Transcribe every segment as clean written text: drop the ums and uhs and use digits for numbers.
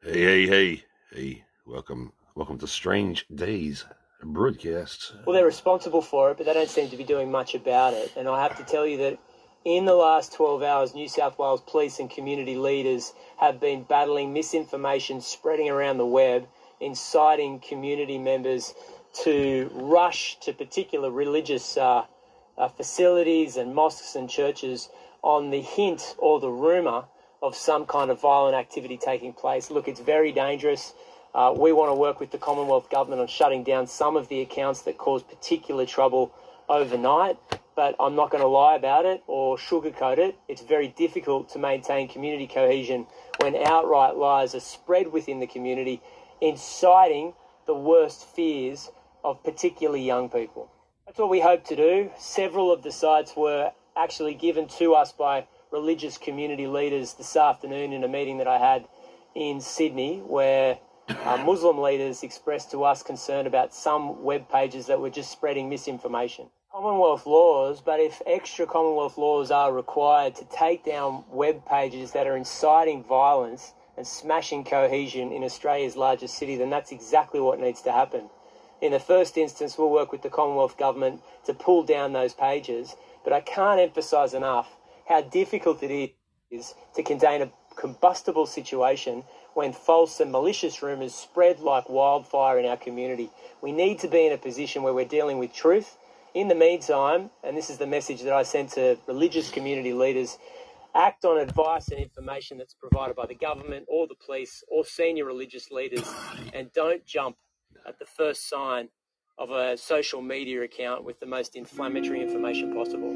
Hey. Welcome to Strange Days broadcast. Well, they're responsible for it, but they don't seem to be doing much about it. And I have to tell you that in the last 12 hours, New South Wales police and community leaders have been battling misinformation spreading around the web, inciting community members to rush to particular religious facilities and mosques and churches on the hint or the rumour of some kind of violent activity taking place. Look, it's very dangerous. We want to work with the Commonwealth Government on shutting down some of the accounts that cause particular trouble overnight, but I'm not going to lie about it or sugarcoat it. It's very difficult to maintain community cohesion when outright lies are spread within the community, inciting the worst fears of particularly young people. That's what we hope to do. Several of the sites were actually given to us by religious community leaders this afternoon in a meeting that I had in Sydney, where Muslim leaders expressed to us concern about some web pages that were just spreading misinformation. Commonwealth laws, but if extra Commonwealth laws are required to take down web pages that are inciting violence and smashing cohesion in Australia's largest city, then that's exactly what needs to happen. In the first instance, we'll work with the Commonwealth Government to pull down those pages, but I can't emphasise enough how difficult it is to contain a combustible situation when false and malicious rumours spread like wildfire in our community. We need to be in a position where we're dealing with truth. In the meantime, and this is the message that I sent to religious community leaders, act on advice and information that's provided by the government or the police or senior religious leaders, and don't jump at the first sign of a social media account with the most inflammatory information possible.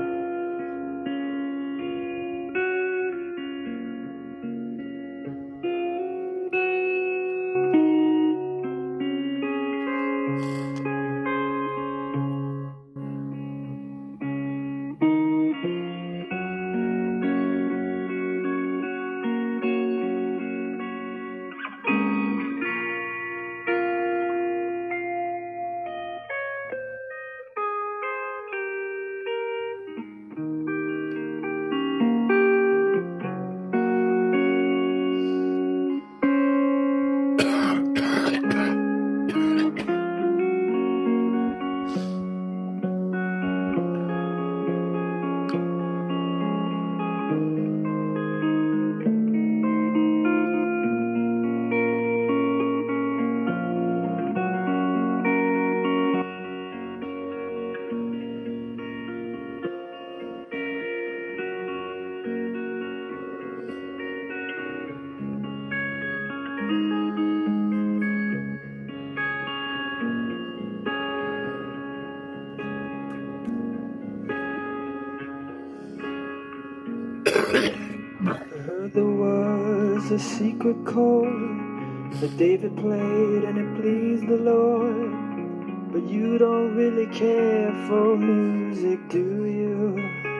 I heard there was a secret chord that David played and it pleased the Lord. But you don't really care for music, do you?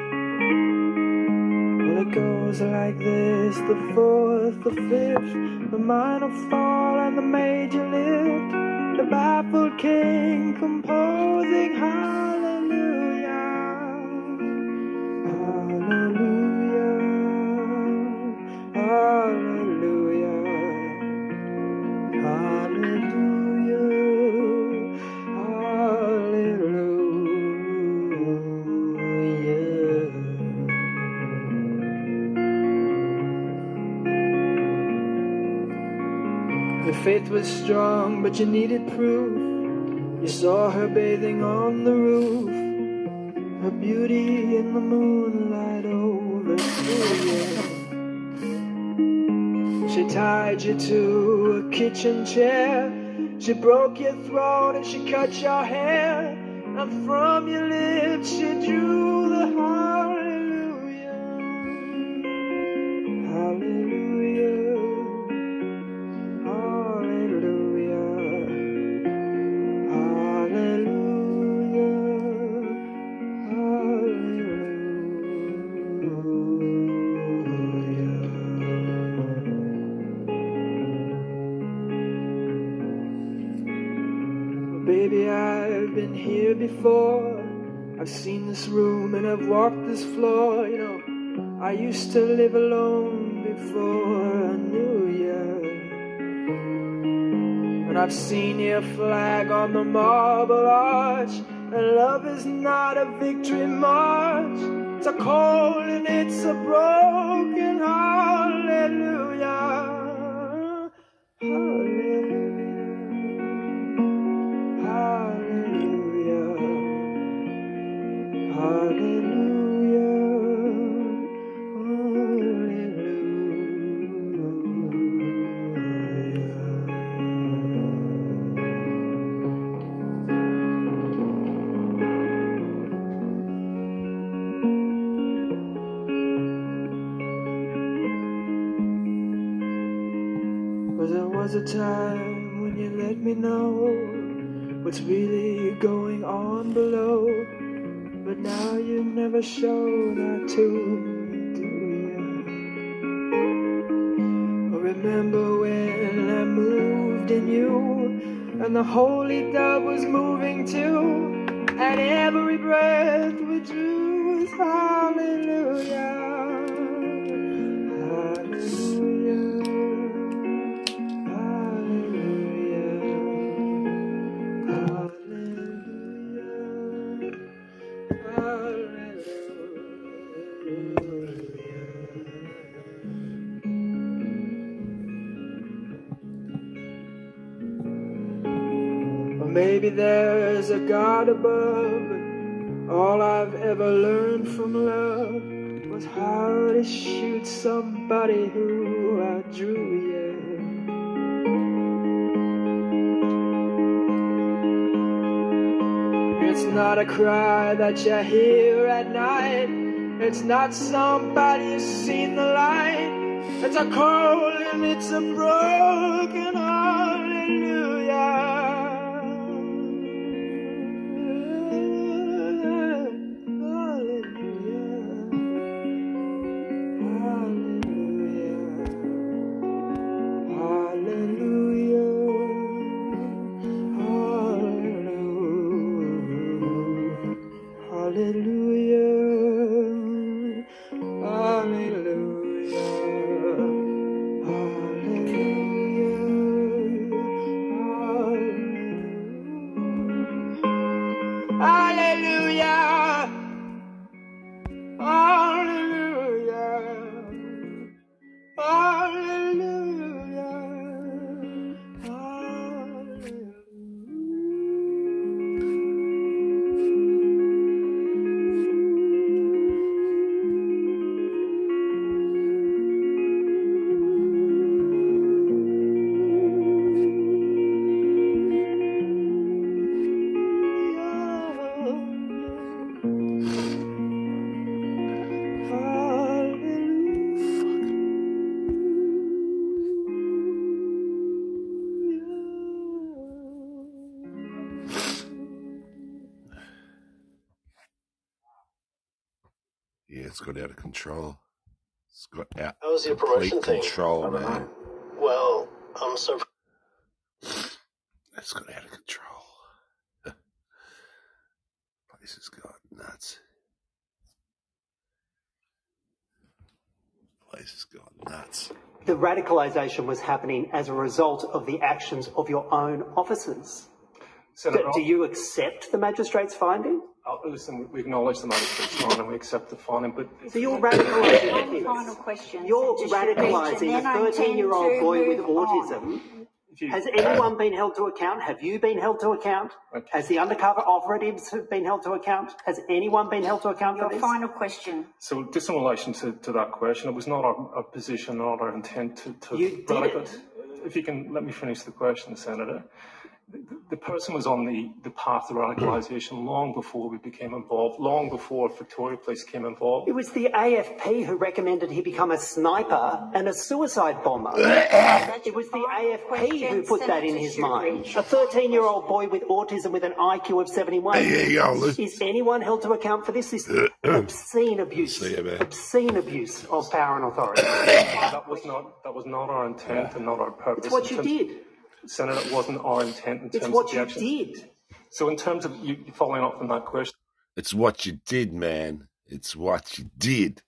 Well, it goes like this: the fourth, the fifth, the minor fall and the major lift, the baffled king composing hallelujah, hallelujah, hallelujah, hallelujah, hallelujah. Her faith was strong, but you needed proof. You saw her bathing on the roof, her beauty in the moonlight overthrew you. She tied you to a kitchen chair, she broke your throat and she cut your hair, and from your lips she drew the hallelujah, hallelujah, hallelujah, hallelujah, hallelujah. Baby, I've been here before. I've seen this room and I've walked this floor. You know, I used to live alone before I knew you. I've seen your flag on the marble arch. And love is not a victory march. It's a cold and it's a broken hallelujah. Hallelujah. Hallelujah. Hallelujah. Well, there was a time when you let me know what's really going on below. But now you never show that to me, do you? Remember when I moved in you, and the holy dove was moving too, and every breath we drew was hallelujah. Hallelujah. Hallelujah. Or maybe there's a God above, but all I've ever learned from love was how to shoot somebody who outdrew you. It's not a cry that you hear at night. It's not somebody who's seen the light. It's a cold and it's a broken hallelujah. Yeah, it's got out of control. It's got out How was your complete promotion thing? control, man. Well, I'm so. It's got out of control. Place has got nuts. Place has got nuts. The radicalisation was happening as a result of the actions of your own officers. Do you accept the magistrate's finding? Listen, we acknowledge the magistrate's finding and we accept the finding, but... So you're radicalising this. Final question. You're radicalising a 13-year-old boy with autism. Has anyone been held to account? Have you been held to account? Okay. Has the undercover operatives been held to account? Has anyone been held to account for Your this? final question. So just in relation to that question, it was not our position, not our intent to You did it. If you can let me finish the question, Senator. The person was on the path to radicalisation long before we became involved, long before Victoria Police came involved. It was the AFP who recommended he become a sniper and a suicide bomber. It was the AFP who put that in his mind. A 13-year-old boy with autism with an IQ of 71. Hey, yo, Is anyone held to account for this? This is obscene abuse. See you, man. Obscene abuse of power and authority. That was not our intent and not our purpose. It's what you did. Senator, it wasn't our intent in terms It's of what the you action. did. So in terms of you following up from that question, It's what you did, man. It's what you did.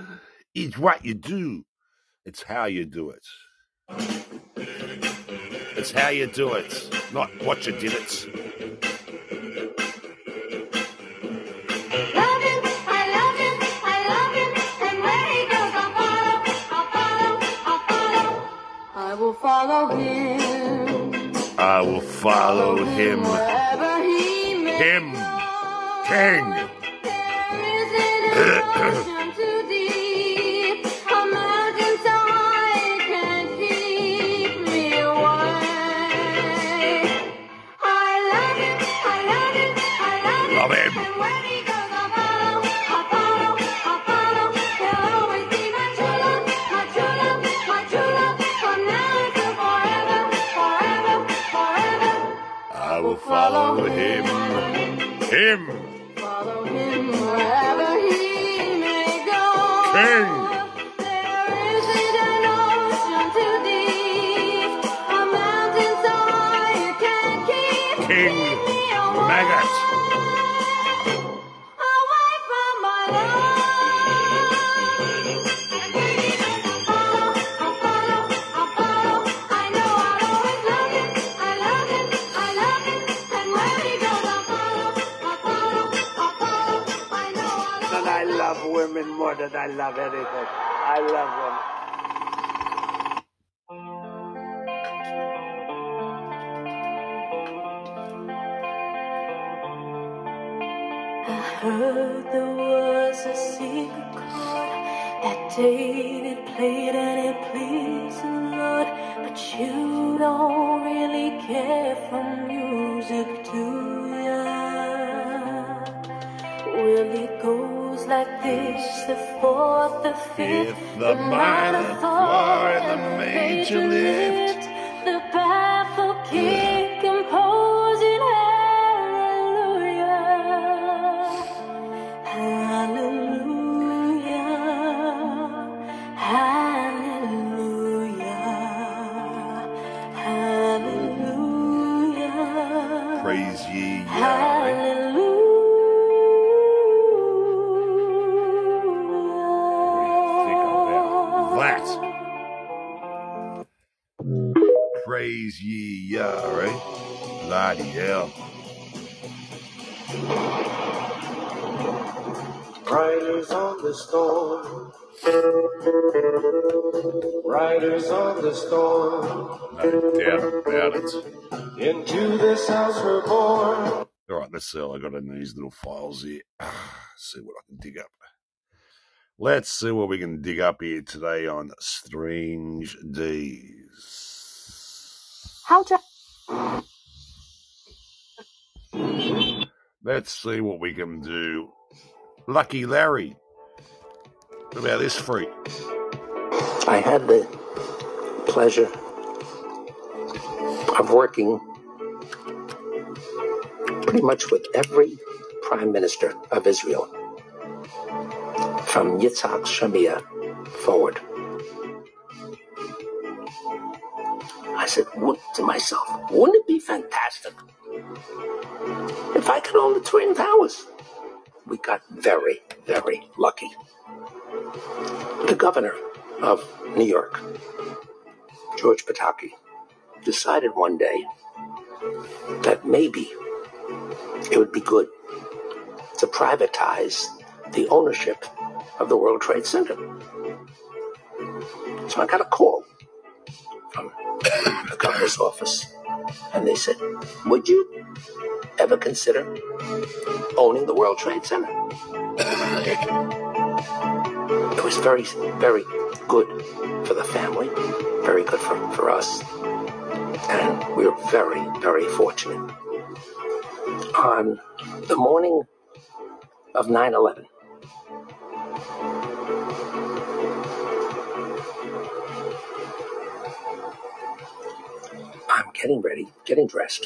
It's what you do. It's how you do it. It's how you do it, not what you did it. I will follow him. I will follow him. Wherever he may Him. go. King. There isn't an ocean too deep, a mountain so high it can't keep me away. I love him, I love him, I love him. Love him. And where he goes, I'll follow, I'll follow, I'll follow. He'll always be my true love, my true love, my true love. From now until forever, forever, forever. I will follow him. Him. Follow him wherever he may go. King. There isn't an ocean too deep, a mountain so high you can't keep King. me away. Maggot. Away from my love. I'll follow, I'll follow. I know I'll always love him. I love him, I love him. And where he goes, I'll follow, I'll follow, I'll follow. I know I'll And I love women more than I love anything. I love women. I heard there was a secret chord that David played and it pleased the Lord. But you don't really care for music, do ya? Well, it goes like this: the fourth, the fifth, The minor four, and the major lift. the baffled king composing hallelujah, hallelujah, hallelujah, hallelujah. Praise ye Yahweh. Hallelujah. Think about that. Praise ye Yahweh. Bloody hell. Riders on the storm. Riders on the storm. No doubt about it. Into this house we're born. All right, let's see. I got in these little files here. See what I can dig up. Let's see what we can dig up here today on Strange Days. How to Let's see what we can do. Lucky Larry. What about this freak? I had the pleasure of working pretty much with every prime minister of Israel, from Yitzhak Shamir forward. I said to myself, wouldn't it be fantastic if I could own the Twin Towers? We got very, very lucky. The governor of New York, George Pataki, decided one day that maybe it would be good to privatize the ownership of the World Trade Center. So I got a call from the governor's office, and they said, would you ever consider owning the World Trade Center? It was very, very good for the family, very good for us, and we were very, very fortunate. On the morning of 9/11, I'm getting ready, getting dressed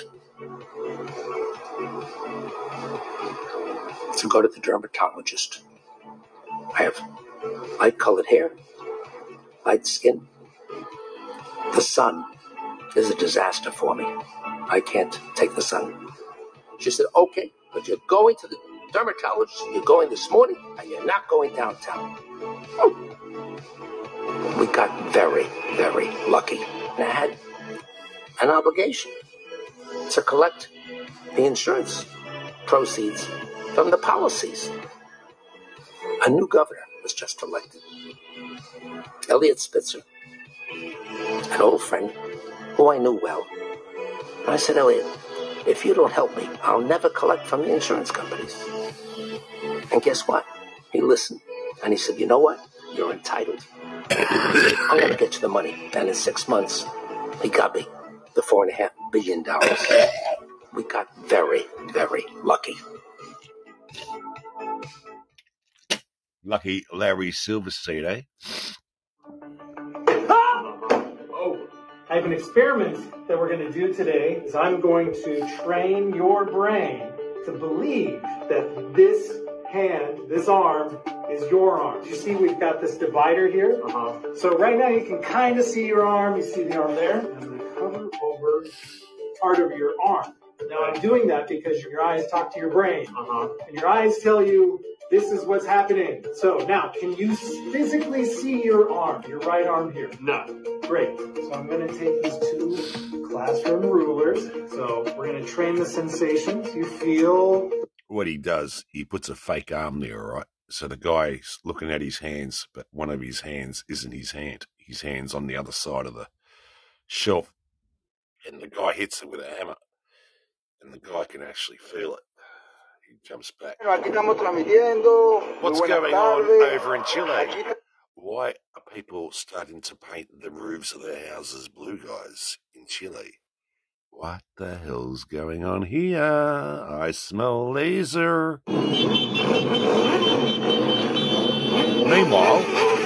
to go to the dermatologist. I have light-colored hair, light skin. The sun is a disaster for me. I can't take the sun. She said, okay, but you're going to the dermatologist, you're going this morning, and you're not going downtown. Oh. We got very, very lucky. And I had an obligation to collect the insurance proceeds from the policies. A new governor was just elected, Eliot Spitzer, an old friend who I knew well. And I said, Eliot, if you don't help me, I'll never collect from the insurance companies. And guess what? He listened, and he said, you know what? You're entitled. I'm going to get you the money. And in 6 months, he got me the $4.5 billion. We got very, very lucky. Lucky Larry Silverstein, eh? I have an experiment that we're going to do today. Is I'm going to train your brain to believe that this hand, this arm, is your arm. You see we've got this divider here? So right now you can kind of see your arm. You see the arm there? I'm going to cover over part of your arm. Now I'm doing that because your eyes talk to your brain. And your eyes tell you this is what's happening. So now, can you physically see your arm, your right arm here? No. Great. So I'm going to take these two classroom rulers. So we're going to train the sensations. You feel... What he does, he puts a fake arm there, right? So the guy's looking at his hands, but one of his hands isn't his hand. His hand's on the other side of the shelf. And the guy hits it with a hammer. And the guy can actually feel it. He jumps back. What's going on over in Chile? Why are people starting to paint the roofs of their houses blue, guys, in Chile? What the hell's going on here? I smell laser. Meanwhile,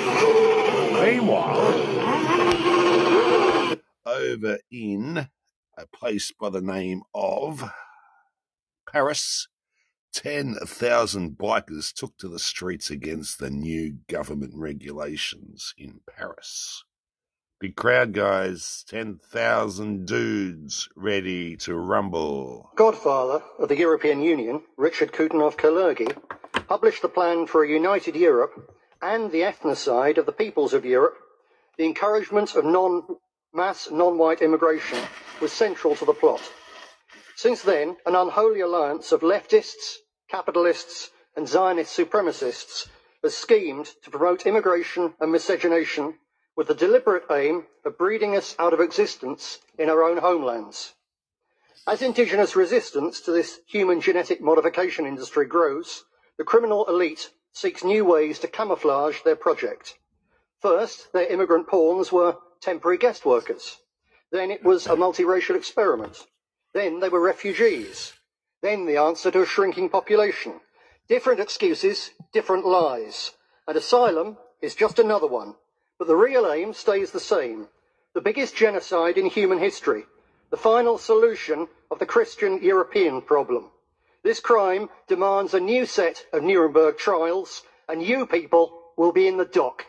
over in a place by the name of Paris, 10,000 bikers took to the streets against the new government regulations in Paris. Big crowd, guys. 10,000 dudes ready to rumble. Godfather of the European Union, Richard Coudenhove-Kalergi, published the plan for a united Europe and the ethnocide of the peoples of Europe. The encouragement of mass non-white immigration was central to the plot. Since then, an unholy alliance of leftists, capitalists, and Zionist supremacists has schemed to promote immigration and miscegenation with the deliberate aim of breeding us out of existence in our own homelands. As indigenous resistance to this human genetic modification industry grows, the criminal elite seeks new ways to camouflage their project. First, their immigrant pawns were temporary guest workers. Then it was a multiracial experiment. Then they were refugees. Then the answer to a shrinking population. Different excuses, different lies. And asylum is just another one. But the real aim stays the same. The biggest genocide in human history. The final solution of the Christian European problem. This crime demands a new set of Nuremberg trials, and you people will be in the dock.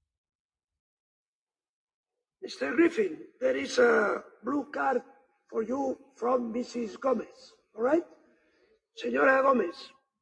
Mr. Griffin, there is a blue card for you from Mrs. Gomez, all right? Senora Gomez.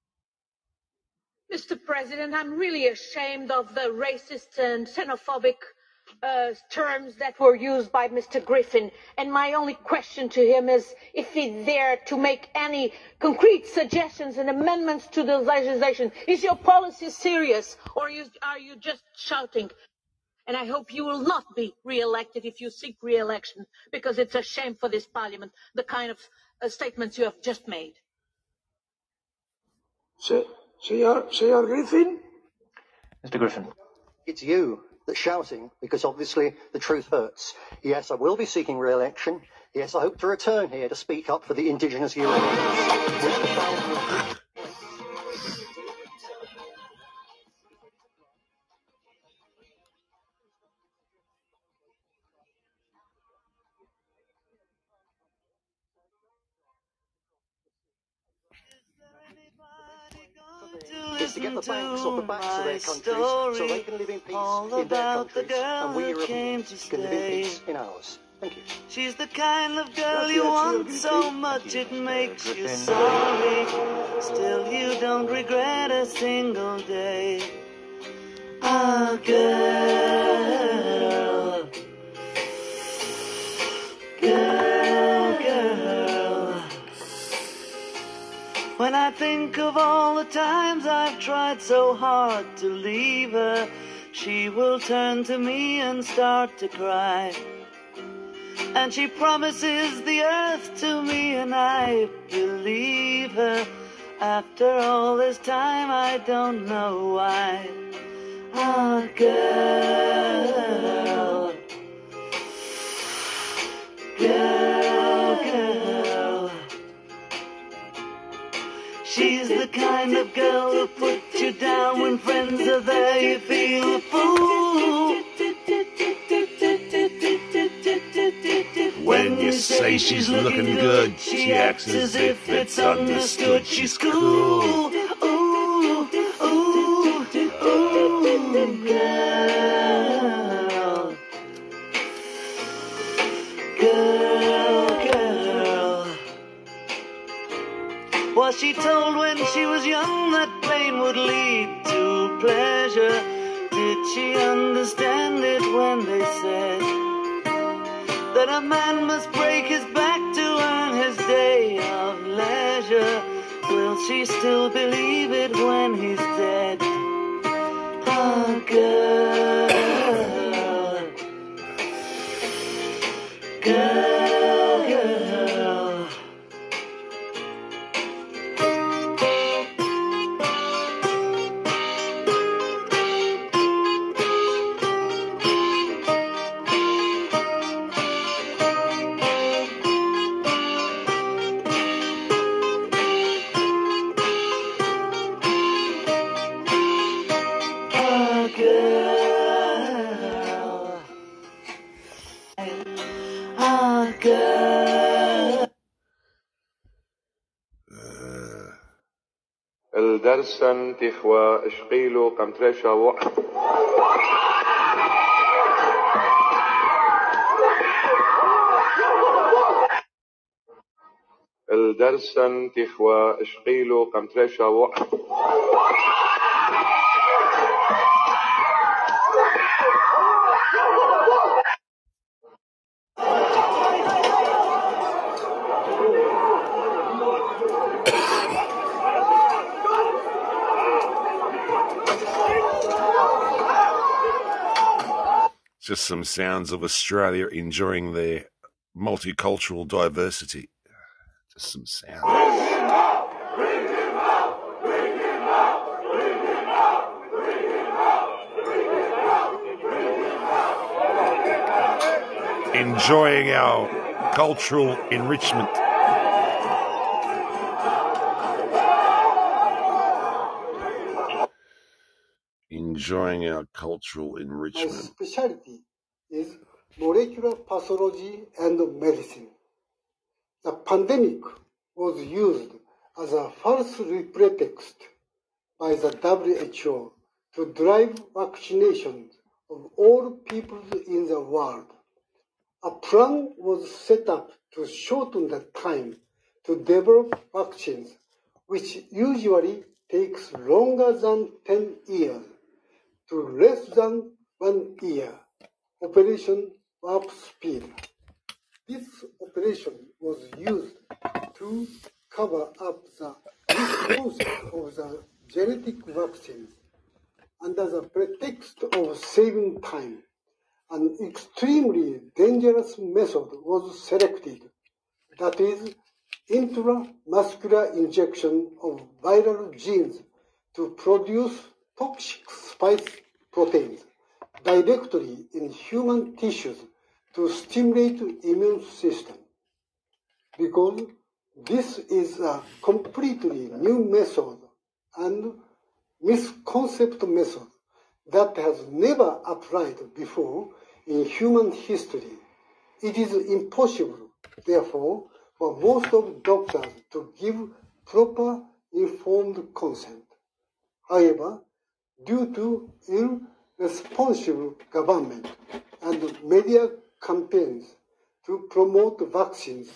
Mr. President, I'm really ashamed of the racist and xenophobic terms that were used by Mr. Griffin. And my only question to him is if he's there to make any concrete suggestions and amendments to the legislation. Is your policy serious, or are you just shouting? And I hope you will not be re-elected if you seek re-election, because it's a shame for this parliament, the kind of statements you have just made. Senor Griffin? Mr. Griffin. It's you that's shouting, because obviously the truth hurts. Yes, I will be seeking re-election. Yes, I hope to return here to speak up for the indigenous Europeans. Is to get the banks off the backs of their countries so they can live in peace in their countries and we Europeans can live in peace in ours. Thank you. She's the kind of girl you want so much it makes you sorry. Still you don't regret a single day. Ah, girl. Girl. I think of all the times I've tried so hard to leave her, she will turn to me and start to cry. And she promises the earth to me, and I believe her. After all this time, I don't know why. Ah, girl, girl, girl. She's the kind of girl who puts you down when friends are there. You feel a fool. When you say she's looking good, she acts as if it's understood she's cool. Ooh, ooh, ooh, girl, girl, girl. Was she told when she was young that pain would lead to pleasure? Did she understand it when they said that a man must break his back to earn his day of leisure? Will she still believe it when he's dead? Oh, girl, girl, girl. الدرسن تخوى اشقيلو قمترشا الدرسن تخوى اشقيلو قمترشا Just some sounds of Australia enjoying their multicultural diversity. Just some sounds. Enjoying our cultural enrichment. Enjoying our cultural enrichment. My specialty is molecular pathology and medicine. The pandemic was used as a false pretext by the WHO to drive vaccination of all people in the world. A plan was set up to shorten the time to develop vaccines, which usually takes longer than 10 years, to less than 1 year. Operation Warp Speed. This operation was used to cover up the misconception of the genetic vaccines under the pretext of saving time. An extremely dangerous method was selected, that is, intramuscular injection of viral genes to produce toxic spike proteins directly in human tissues to stimulate the immune system. Because this is a completely new method and misconception method that has never applied before in human history. It is impossible, therefore, for most of doctors to give proper informed consent. However, due to irresponsible government and media campaigns to promote vaccines,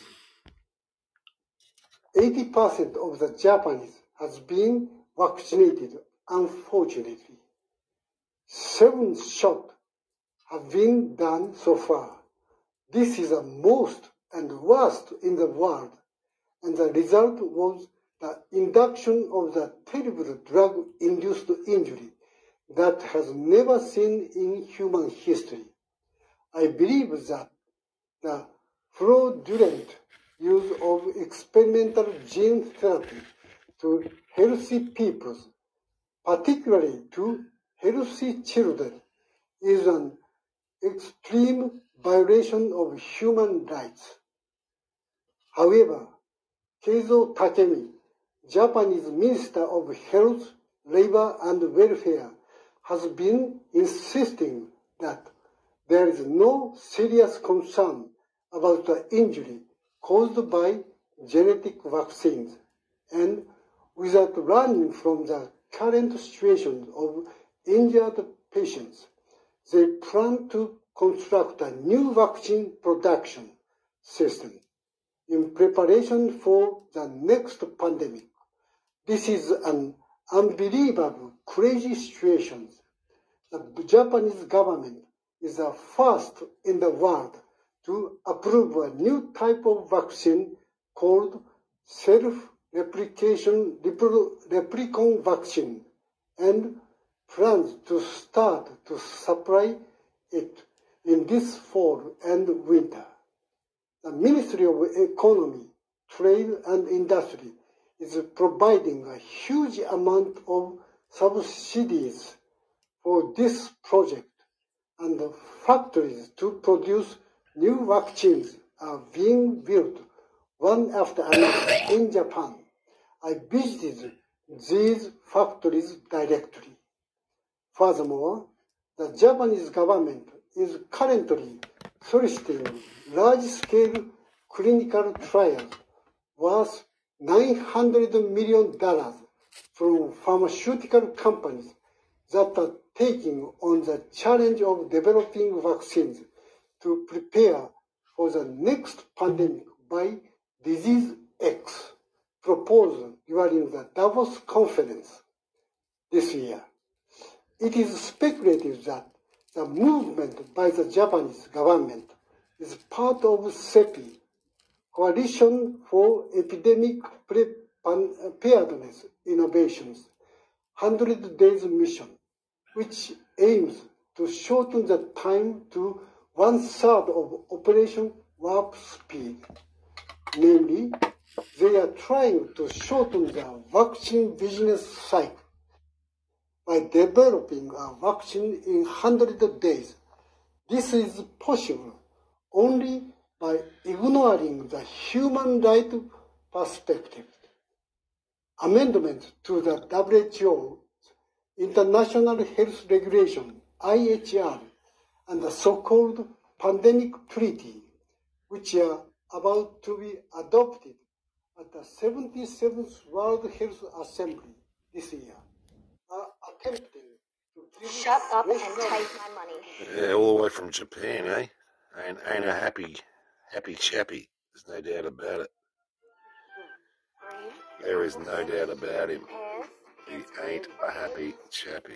80% of the Japanese has been vaccinated, unfortunately. 7 shots have been done so far. This is the most and worst in the world, and the result was the induction of the terrible drug-induced injury that has never seen in human history. I believe that the fraudulent use of experimental gene therapy to healthy people, particularly to healthy children, is an extreme violation of human rights. However, Keizo Takemi, Japanese Minister of Health, Labor and Welfare, has been insisting that there is no serious concern about the injury caused by genetic vaccines, and without running from the current situation of injured patients, they plan to construct a new vaccine production system in preparation for the next pandemic. This is an unbelievable, crazy situation. The Japanese government is the first in the world to approve a new type of vaccine called replicon vaccine, and plans to start to supply it in this fall and winter. The Ministry of Economy, Trade and Industry is providing a huge amount of subsidies for this project, and the factories to produce new vaccines are being built one after another in Japan. I visited these factories directly. Furthermore, the Japanese government is currently soliciting large-scale clinical trials worth $900 million from pharmaceutical companies that are taking on the challenge of developing vaccines to prepare for the next pandemic by Disease X, proposed during the Davos conference this year. It is speculated that the movement by the Japanese government is part of CEPI, Coalition for Epidemic Preparedness Innovations, 100 Days Mission, which aims to shorten the time to 1/3 of Operation Warp Speed. Namely, they are trying to shorten the vaccine business cycle by developing a vaccine in 100 days. This is possible only by ignoring the human right perspective. Amendments to the WHO International Health Regulation, IHR, and the so-called Pandemic Treaty, which are about to be adopted at the 77th World Health Assembly this year, are attempting to give... Shut up and take my money. Yeah, all the way from Japan, eh? Ain't a happy chappy. There's no doubt about it. There is no doubt about him. He ain't a happy chappy.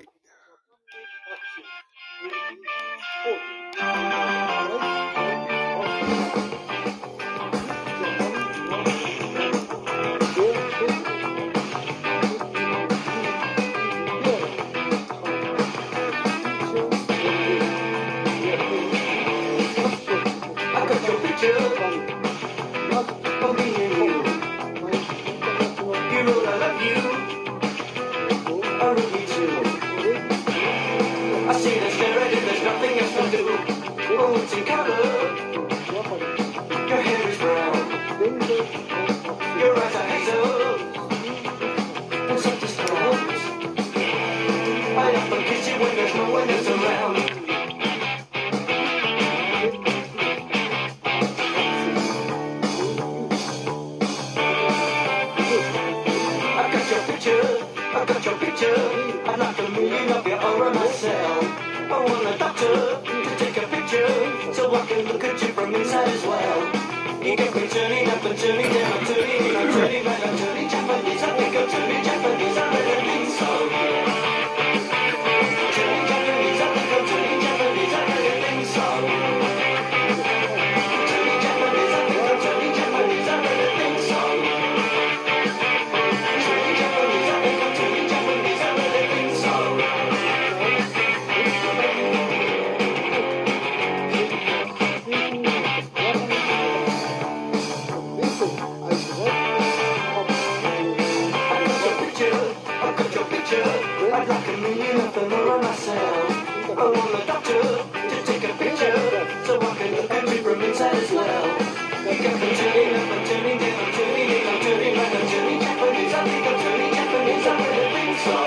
knows that as well. Like I'm turning up, I'm turning down, I'm turning in, I'm turning back, I'm turning Japanese. I think I'm turning Japanese, I really think so.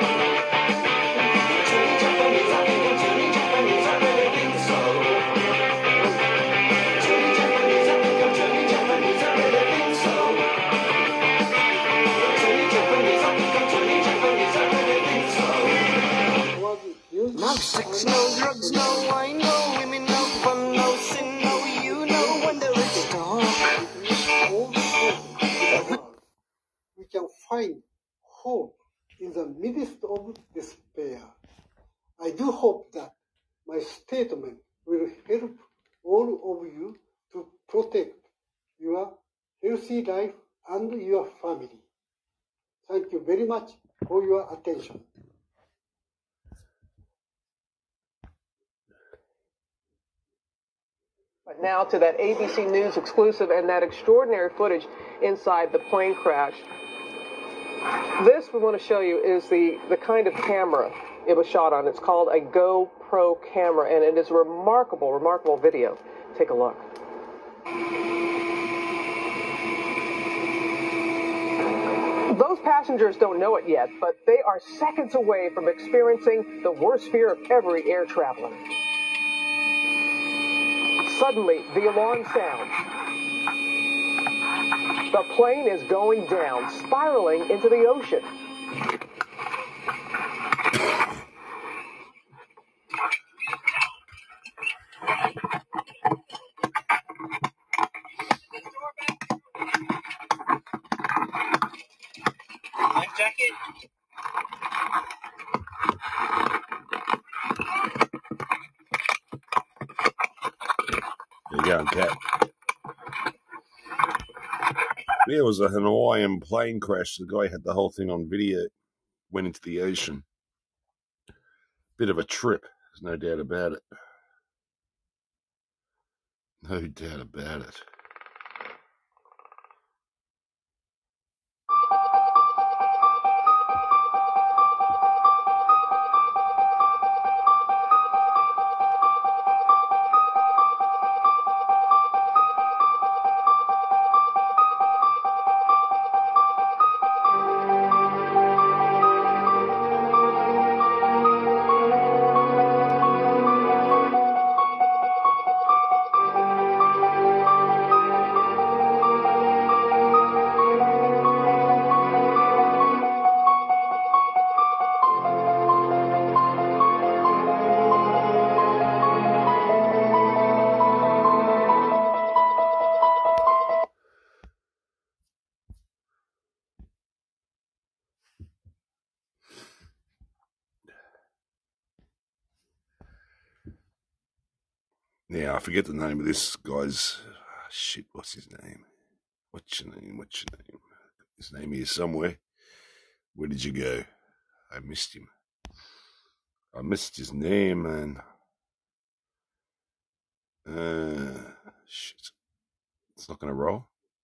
I'm turning Japanese, I think I'm turning Japanese, I really think so. I'm turning Japanese, I think I'm turning Japanese, I really think so. I'm turning Japanese, I think I'm turning Japanese, I really think so. No sex, no drugs, no wine, no women, no fun, no sin, no you know when there is talk. We can find hope in the midst of despair. I do hope that my statement will help all of you to protect your healthy life and your family. Thank you very much for your attention. But now to that ABC News exclusive and that extraordinary footage inside the plane crash. This we want to show you is the kind of camera it was shot on. It's called a GoPro camera, and it is a remarkable, remarkable video. Take a look. Those passengers don't know it yet, but they are seconds away from experiencing the worst fear of every air traveler. Suddenly, the alarm sounds. The plane is going down, spiraling into the ocean. Life jacket? There you go, Cat. There was a Hawaiian plane crash. The guy had the whole thing on video. Went into the ocean. Bit of a trip. There's no doubt about it. No doubt about it. Now, I forget the name of this guy's... shit, what's his name? What's your name? What's your name? His name here somewhere. Where did you go? I missed him. I missed his name, man. Shit. It's not going to roll?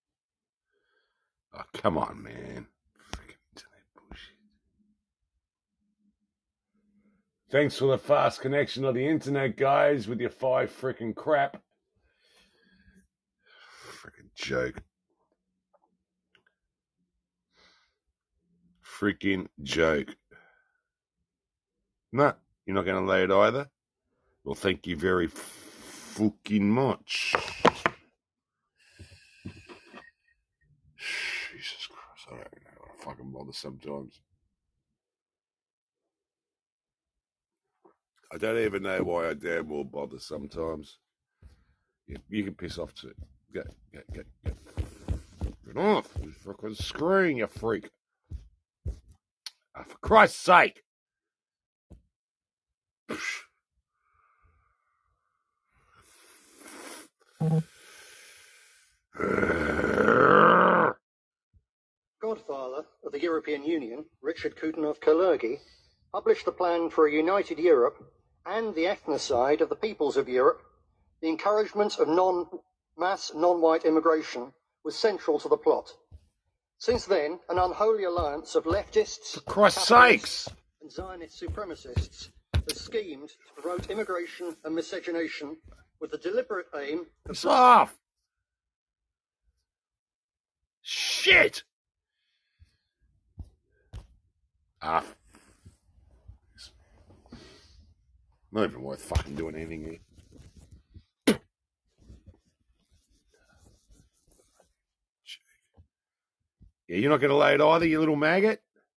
Oh, come on, man. Freaking internet bullshit. Thanks for the fast connection of the internet, guys, with your 5 freaking crap. Freaking joke. Freaking joke. Nah, you're not going to lay it either? Well, thank you very fucking much. Jesus Christ, I don't know what I fucking bother sometimes. I don't even know why I damn well bother sometimes. You can piss off too. Go. Get off the fucking screen, you freak. Oh, for Christ's sake. Godfather of the European Union, Richard Coudenhove-Kalergi, published the plan for a united Europe and the ethnocide of the peoples of Europe. The encouragement of mass non-white immigration was central to the plot. Since then, an unholy alliance of leftists, for Christ's sakes, and Zionist supremacists has schemed to promote immigration and miscegenation with the deliberate aim of... It's off! Shit! Off. Not even worth fucking doing anything here. Yeah, you're not going to lay it either, you little maggot?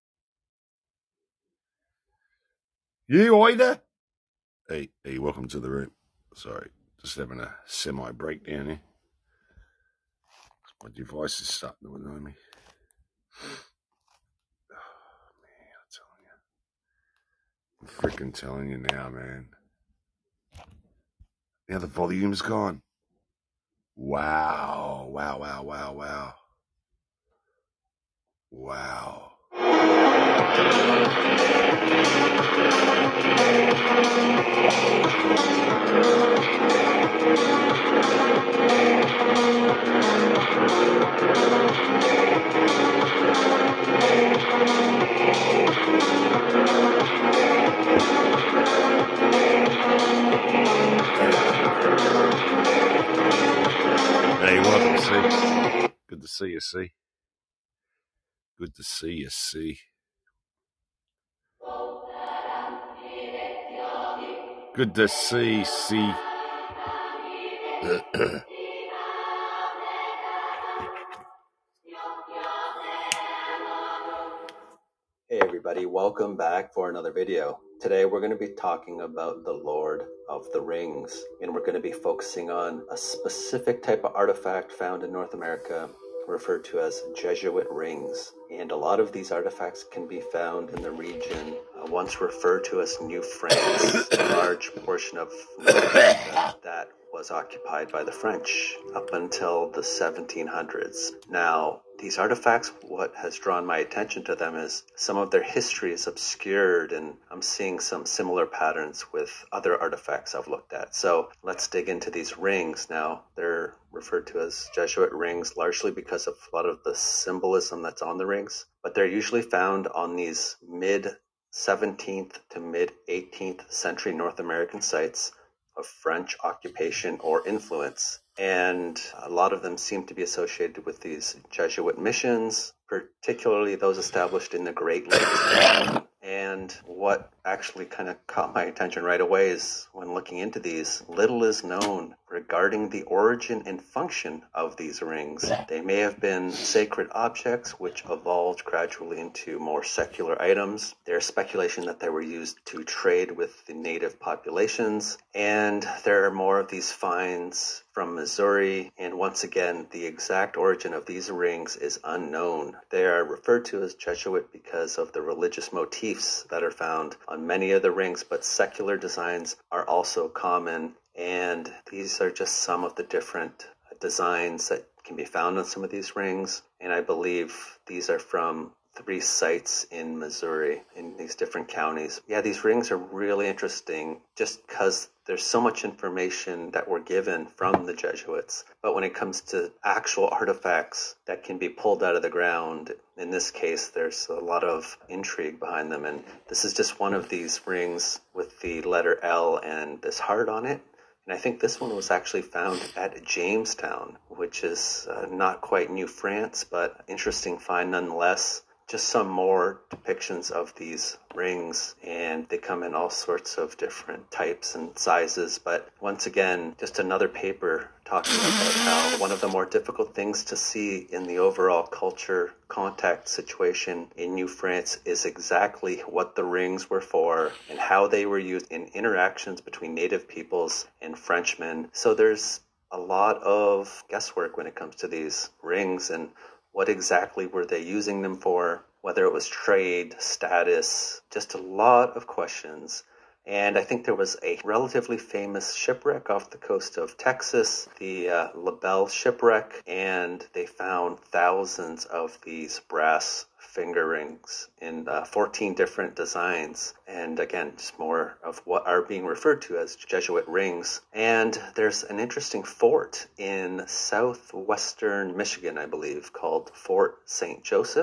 You either? Hey, welcome to the room. Sorry, just having a semi-breakdown here. My device is starting to annoy me. Oh, man, I'm freaking telling you now, man. Now the volume's gone. Wow. Hey, welcome, C. Good to see you, C. Good to see you, C. Good to see, C. Hey everybody, welcome back for another video. Today we're going to be talking about the Lord of the Rings, and we're going to be focusing on a specific type of artifact found in North America referred to as Jesuit rings. And a lot of these artifacts can be found in the region once referred to as New France, a large portion of North America that was occupied by the French up until the 1700s. Now, these artifacts, what has drawn my attention to them is some of their history is obscured, and I'm seeing some similar patterns with other artifacts I've looked at. So let's dig into these rings. Now, they're referred to as Jesuit rings largely because of a lot of the symbolism that's on the rings, but they're usually found on these mid-17th to mid-18th century North American sites of French occupation or influence. And a lot of them seem to be associated with these Jesuit missions, particularly those established in the Great Lakes. And what actually kind of caught my attention right away is when looking into these, little is known regarding the origin and function of these rings. They may have been sacred objects which evolved gradually into more secular items. There's speculation that they were used to trade with the native populations, and there are more of these finds from Missouri, and once again, the exact origin of these rings is unknown. They are referred to as Jesuit because of the religious motifs that are found on many of the rings, but secular designs are also common, and these are just some of the different designs that can be found on some of these rings, and I believe these are from 3 sites in Missouri, in these different counties. Yeah, these rings are really interesting just because there's so much information that we're given from the Jesuits. But when it comes to actual artifacts that can be pulled out of the ground, in this case, there's a lot of intrigue behind them. And this is just one of these rings with the letter L and this heart on it. And I think this one was actually found at Jamestown, which is not quite New France, but interesting find nonetheless. Just some more depictions of these rings, and they come in all sorts of different types and sizes. But once again, just another paper talking about how one of the more difficult things to see in the overall culture contact situation in New France is exactly what the rings were for and how they were used in interactions between native peoples and Frenchmen. So there's a lot of guesswork when it comes to these rings and what exactly were they using them for, whether it was trade, status, just a lot of questions. And I think there was a relatively famous shipwreck off the coast of Texas, the La Belle shipwreck, and they found thousands of these brass finger rings in 14 different designs. And again, just more of what are being referred to as Jesuit rings. And there's an interesting fort in southwestern Michigan, I believe, called Fort St. Joseph.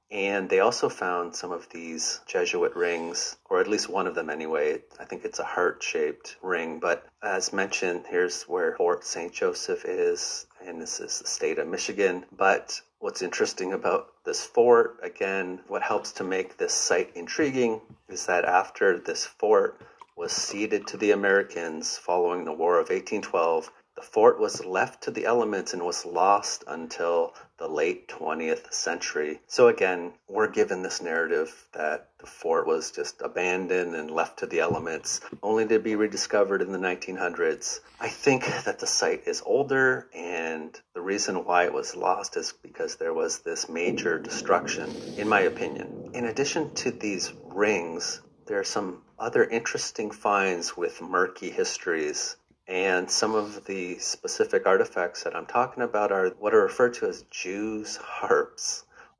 And they also found some of these Jesuit rings, or at least one of them anyway. I think it's a heart-shaped ring. But as mentioned, here's where Fort St. Joseph is, and this is the state of Michigan. But what's interesting about this fort, again, what helps to make this site intriguing is that after this fort was ceded to the Americans following the War of 1812, the fort was left to the elements and was lost until the late 20th century. So again, we're given this narrative that the fort was just abandoned and left to the elements, only to be rediscovered in the 1900s. I think that the site is older, and the reason why it was lost is because there was this major destruction, in my opinion. In addition to these rings, there are some other interesting finds with murky histories. And some of the specific artifacts that I'm talking about are what are referred to as Jews' harps,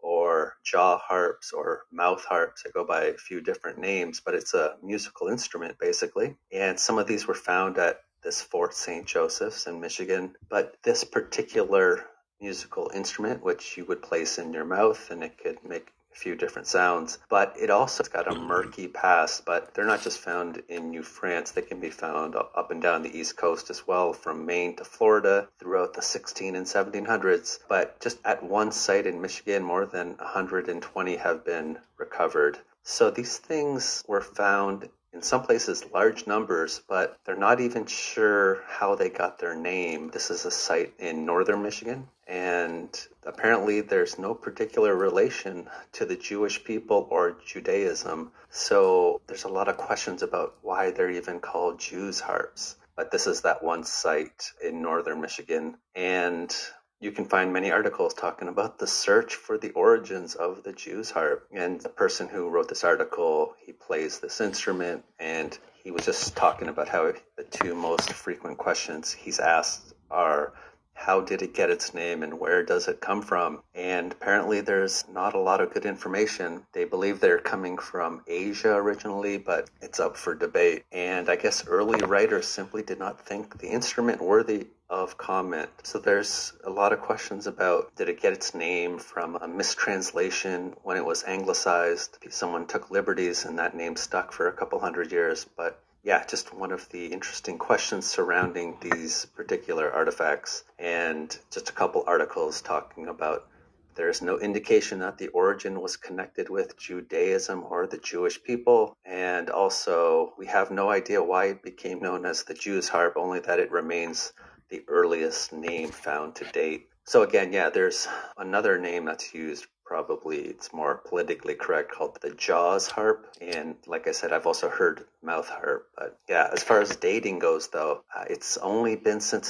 or jaw harps, or mouth harps. They go by a few different names, but it's a musical instrument, basically. And some of these were found at this Fort St. Joseph's in Michigan. But this particular musical instrument, which you would place in your mouth, and it could make few different sounds, but it also has got a murky past. But they're not just found in New France, they can be found up and down the East Coast as well, from Maine to Florida throughout the 16 and 1700s. But just at one site in Michigan, more than 120 have been recovered. So these things were found in some places large numbers, but they're not even sure how they got their name. This is a site in northern Michigan, and apparently there's no particular relation to the Jewish people or Judaism. So there's a lot of questions about why they're even called Jews' harps. But this is that one site in northern Michigan, and you can find many articles talking about the search for the origins of the Jews' harp. And the person who wrote this article, he plays this instrument, and he was just talking about how the two most frequent questions he's asked are, how did it get its name and where does it come from? And apparently there's not a lot of good information. They believe they're coming from Asia originally, but it's up for debate. And I guess early writers simply did not think the instrument worthy of comment. So there's a lot of questions about, did it get its name from a mistranslation when it was anglicized? Someone took liberties and that name stuck for a couple hundred years. But yeah, just one of the interesting questions surrounding these particular artifacts. And just a couple articles talking about there is no indication that the origin was connected with Judaism or the Jewish people. And also, we have no idea why it became known as the Jews' harp, only that it remains the earliest name found to date. So again, yeah, there's another name that's used, probably it's more politically correct, called the Jaws harp. And like I said, I've also heard mouth harp. But yeah, as far as dating goes though, it's only been since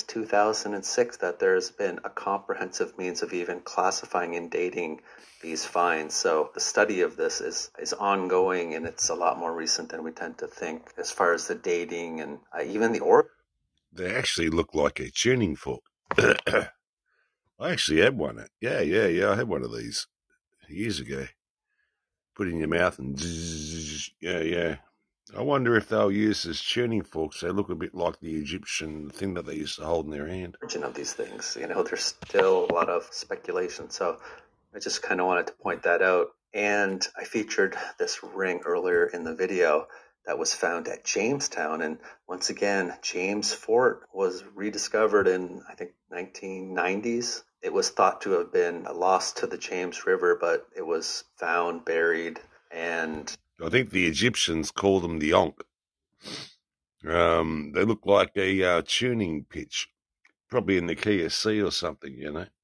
2006 that there's been a comprehensive means of even classifying and dating these finds. So the study of this is ongoing, and it's a lot more recent than we tend to think as far as the dating and even the origin. They actually look like a tuning fork. I actually had one. Yeah. I had one of these years ago. Put it in your mouth and zzz, yeah. I wonder if they'll use as tuning forks. They look a bit like the Egyptian thing that they used to hold in their hand. Origin of these things, there's still a lot of speculation. So I just kind of wanted to point that out. And I featured this ring earlier in the video that was found at Jamestown. And once again, James Fort was rediscovered in, I think, 1990s. It was thought to have been lost to the James River, but it was found buried. And I think the Egyptians called them the Ankh. They look like a tuning pitch, probably in the key of C or something,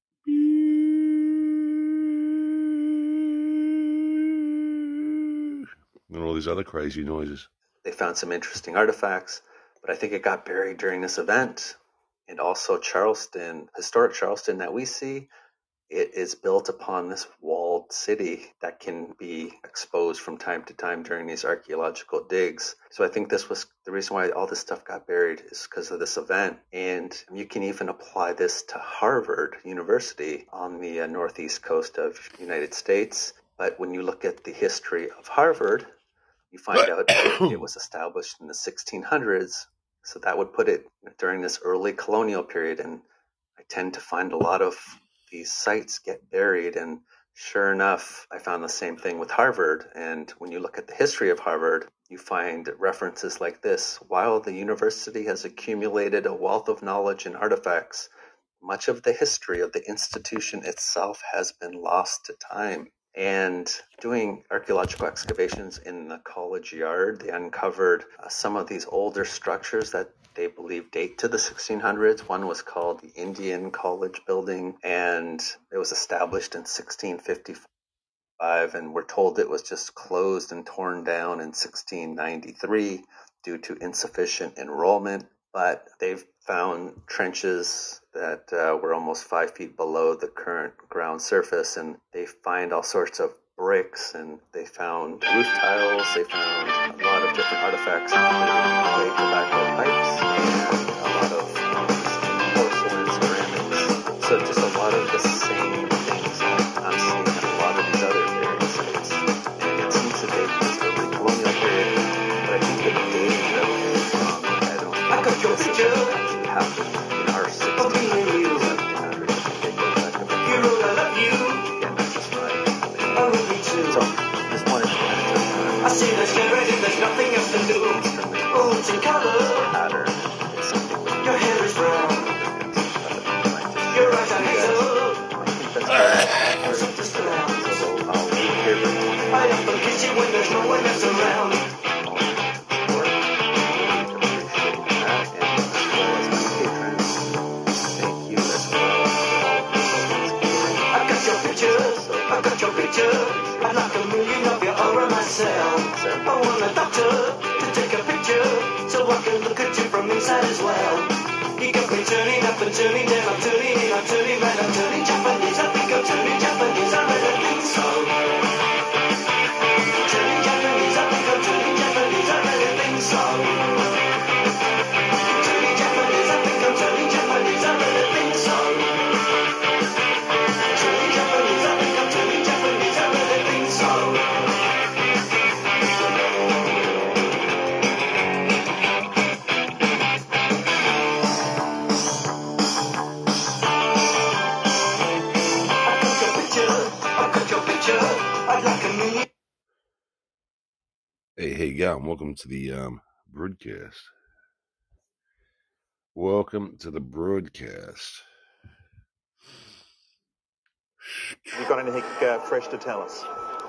and all these other crazy noises. They found some interesting artifacts, but I think it got buried during this event. And also Charleston, historic Charleston that we see, it is built upon this walled city that can be exposed from time to time during these archaeological digs. So I think this was the reason why all this stuff got buried, is because of this event. And you can even apply this to Harvard University on the northeast coast of the United States. But when you look at the history of Harvard, you find out it was established in the 1600s. So that would put it during this early colonial period. And I tend to find a lot of these sites get buried, and Sure enough, I found the same thing with Harvard. And when you look at the history of Harvard, you find references like this. While the university has accumulated a wealth of knowledge and artifacts, much of the history of the institution itself has been lost to time. And doing archaeological excavations in the college yard, they uncovered some of these older structures that they believe date to the 1600s. One was called the Indian College Building, and it was established in 1655, and we're told it was just closed and torn down in 1693 due to insufficient enrollment. But they've found trenches that were almost 5 feet below the current ground surface, and they find all sorts of bricks, and they found roof tiles, they found a lot of different artifacts, including clay tobacco pipes, and a lot of porcelain ceramics. So just a lot of the same things that I'm seeing in a lot of these other burial sites. And it seems to date to the early colonial period, but I think the dating is really strong. I don't think this actually happened in our 1600s, 1700s. They go back a bit. Yeah, that's just right. So, just wanted to kind of touch on. I see the staring, there's nothing else to do. Oh, it's in color. Pattern. It's something with your hair is brown. Your eyes are hazel. I think that's just around. So I'll leave here for more. I often kiss you when there's no one else around. I got your picture, I'd like a million of you all around myself. I want a doctor to take a picture, so I can look at you from inside as well. You got me turning up and turning down, I'm turning in, I'm turning right, I'm turning Japanese, I think I'm turning Japanese, I really think so. Turning Japanese, I think I'm turning Japanese, I really think so. Turning Japanese, I think I'm turning Japanese, I really think so. Hey, how you going? Welcome to the broadcast. Welcome to the broadcast. Have you got anything fresh to tell us?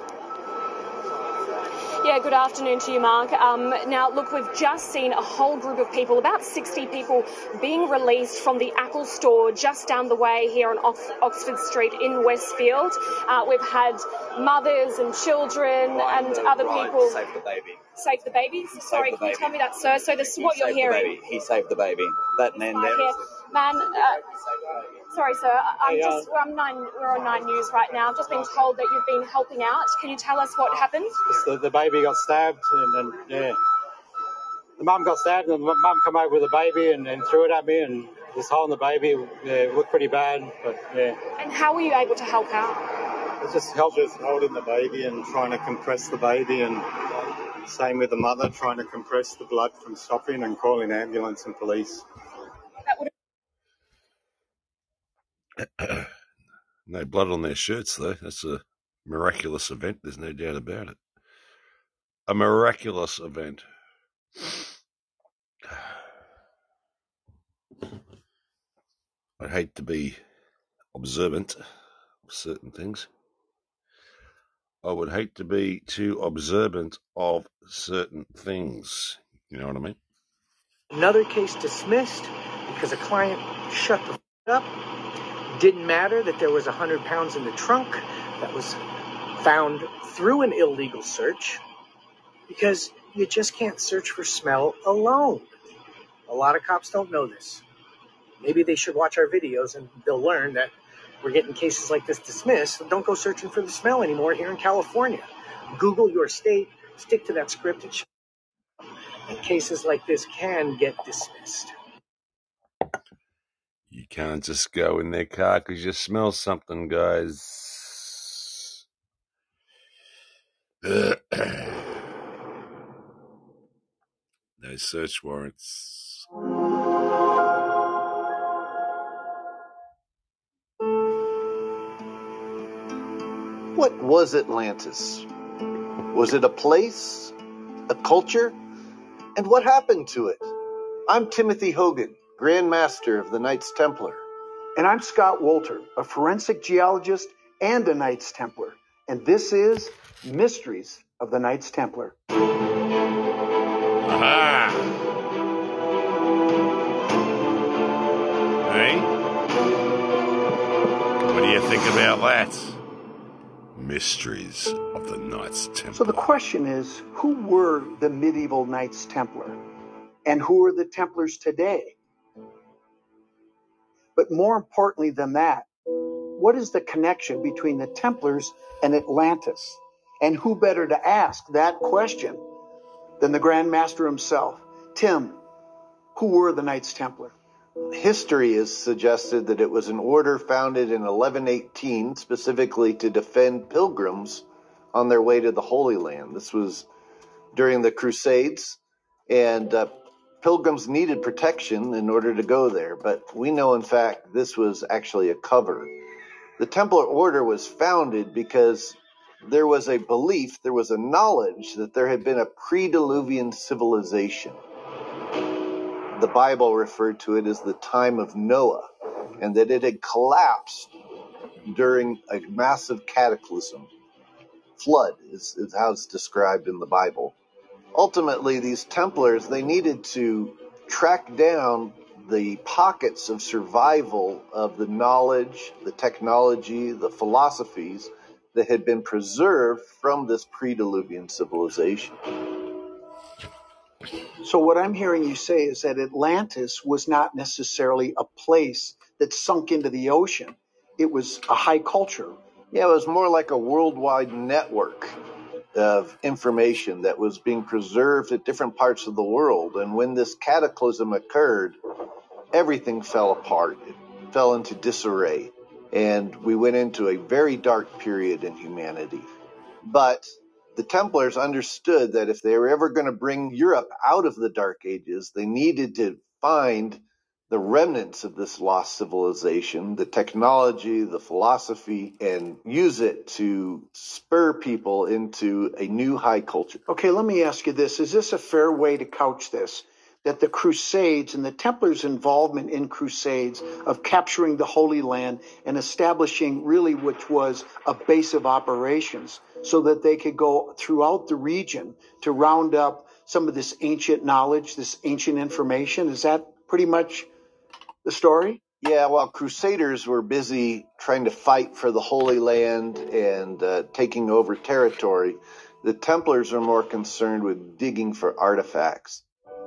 Yeah, good afternoon to you, Mark. Now, look, we've just seen a whole group of people, about 60 people, being released from the Apple store just down the way here on Oxford Street in Westfield. We've had mothers and children and other people. Save the baby. Save the baby? Sorry, can you tell me that, sir? So this is what you're hearing. He saved the baby. That man there. Man, sorry, sir. We're on 9 News right now. I've just been told that you've been helping out. Can you tell us what happened? The baby got stabbed, and yeah, the mum got stabbed, and the mum came over with the baby and threw it at me, and was holding the baby. Yeah, it looked pretty bad, but yeah. And how were you able to help out? It just helped us holding the baby and trying to compress the baby, and same with the mother, trying to compress the blood from stopping and calling ambulance and police. No blood on their shirts, though. That's a miraculous event. There's no doubt about it. A miraculous event. I'd hate to be observant of certain things. I would hate to be too observant of certain things. You know what I mean? Another case dismissed because a client shut the f*** up. Didn't matter that there was 100 pounds in the trunk that was found through an illegal search, because you just can't search for smell alone. A lot of cops don't know this. Maybe they should watch our videos and they'll learn that we're getting cases like this dismissed. So don't go searching for the smell anymore here in California. Google your state, stick to that script, and cases like this can get dismissed. You can't just go in their car because you smell something, guys. No search warrants. What was Atlantis? Was it a place? A culture? And what happened to it? I'm Timothy Hogan, Grand Master of the Knights Templar. And I'm Scott Wolter, a forensic geologist and a Knights Templar. And this is Mysteries of the Knights Templar. Aha! Hey? What do you think about that? Mysteries of the Knights Templar. So the question is, who were the medieval Knights Templar? And who are the Templars today? But more importantly than that, what is the connection between the Templars and Atlantis? And who better to ask that question than the Grand Master himself? Tim, who were the Knights Templar? History has suggested that it was an order founded in 1118 specifically to defend pilgrims on their way to the Holy Land. This was during the Crusades, and pilgrims needed protection in order to go there. But we know, in fact, this was actually a cover. The Templar Order was founded because there was a belief, there was a knowledge that there had been a pre-Diluvian civilization. The Bible referred to it as the time of Noah, and that it had collapsed during a massive cataclysm. Flood is how it's described in the Bible. Ultimately, these Templars, they needed to track down the pockets of survival of the knowledge, the technology, the philosophies that had been preserved from this pre-Diluvian civilization. So what I'm hearing you say is that Atlantis was not necessarily a place that sunk into the ocean. It was a high culture. Yeah, it was more like a worldwide network of information that was being preserved at different parts of the world. And when this cataclysm occurred, everything fell apart. It fell into disarray. And we went into a very dark period in humanity. But the Templars understood that if they were ever going to bring Europe out of the Dark Ages, they needed to find the remnants of this lost civilization, the technology, the philosophy, and use it to spur people into a new high culture. Okay, let me ask you this. Is this a fair way to couch this? That the Crusades and the Templars' involvement in Crusades of capturing the Holy Land and establishing really which was a base of operations so that they could go throughout the region to round up some of this ancient knowledge, this ancient information. Is that pretty much the story? Yeah, while Crusaders were busy trying to fight for the Holy Land and taking over territory, the Templars are more concerned with digging for artifacts.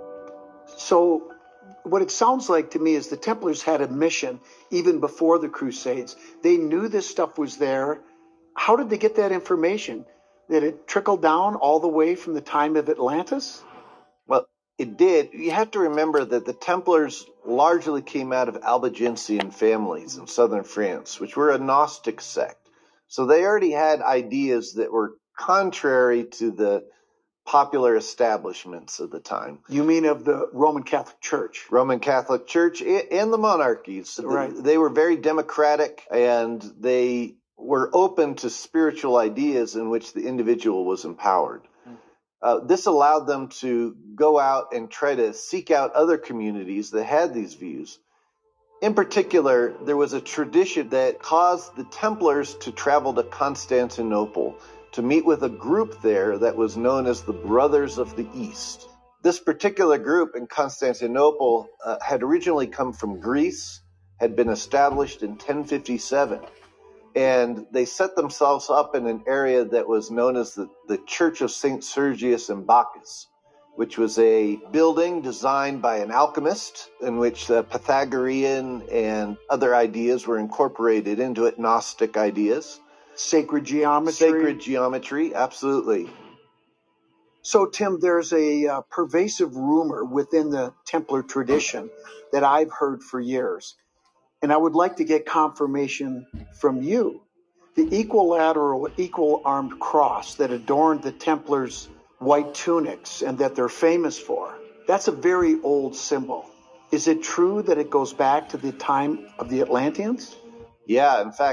So what it sounds like to me is the Templars had a mission even before the Crusades. They knew this stuff was there. How did they get that information? Did it trickle down all the way from the time of Atlantis? Well, it did. You have to remember that the Templars largely came out of Albigensian families in southern France, which were a Gnostic sect. So they already had ideas that were contrary to the popular establishments of the time. You mean of the Roman Catholic Church? Roman Catholic Church and the monarchies. Right. They were very democratic, and they were open to spiritual ideas in which the individual was empowered. This allowed them to go out and try to seek out other communities that had these views. In particular, there was a tradition that caused the Templars to travel to Constantinople to meet with a group there that was known as the Brothers of the East. This particular group in Constantinople had originally come from Greece, had been established in 1057, and they set themselves up in an area that was known as the Church of St. Sergius and Bacchus, which was a building designed by an alchemist in which the Pythagorean and other ideas were incorporated into it, Gnostic ideas. Sacred geometry. Sacred geometry, absolutely. So, Tim, there's a pervasive rumor within the Templar tradition that I've heard for years, and I would like to get confirmation from you. The equilateral, equal-armed cross that adorned the Templars' white tunics and that they're famous for, that's a very old symbol. Is it true that it goes back to the time of the Atlanteans? Yeah, in fact,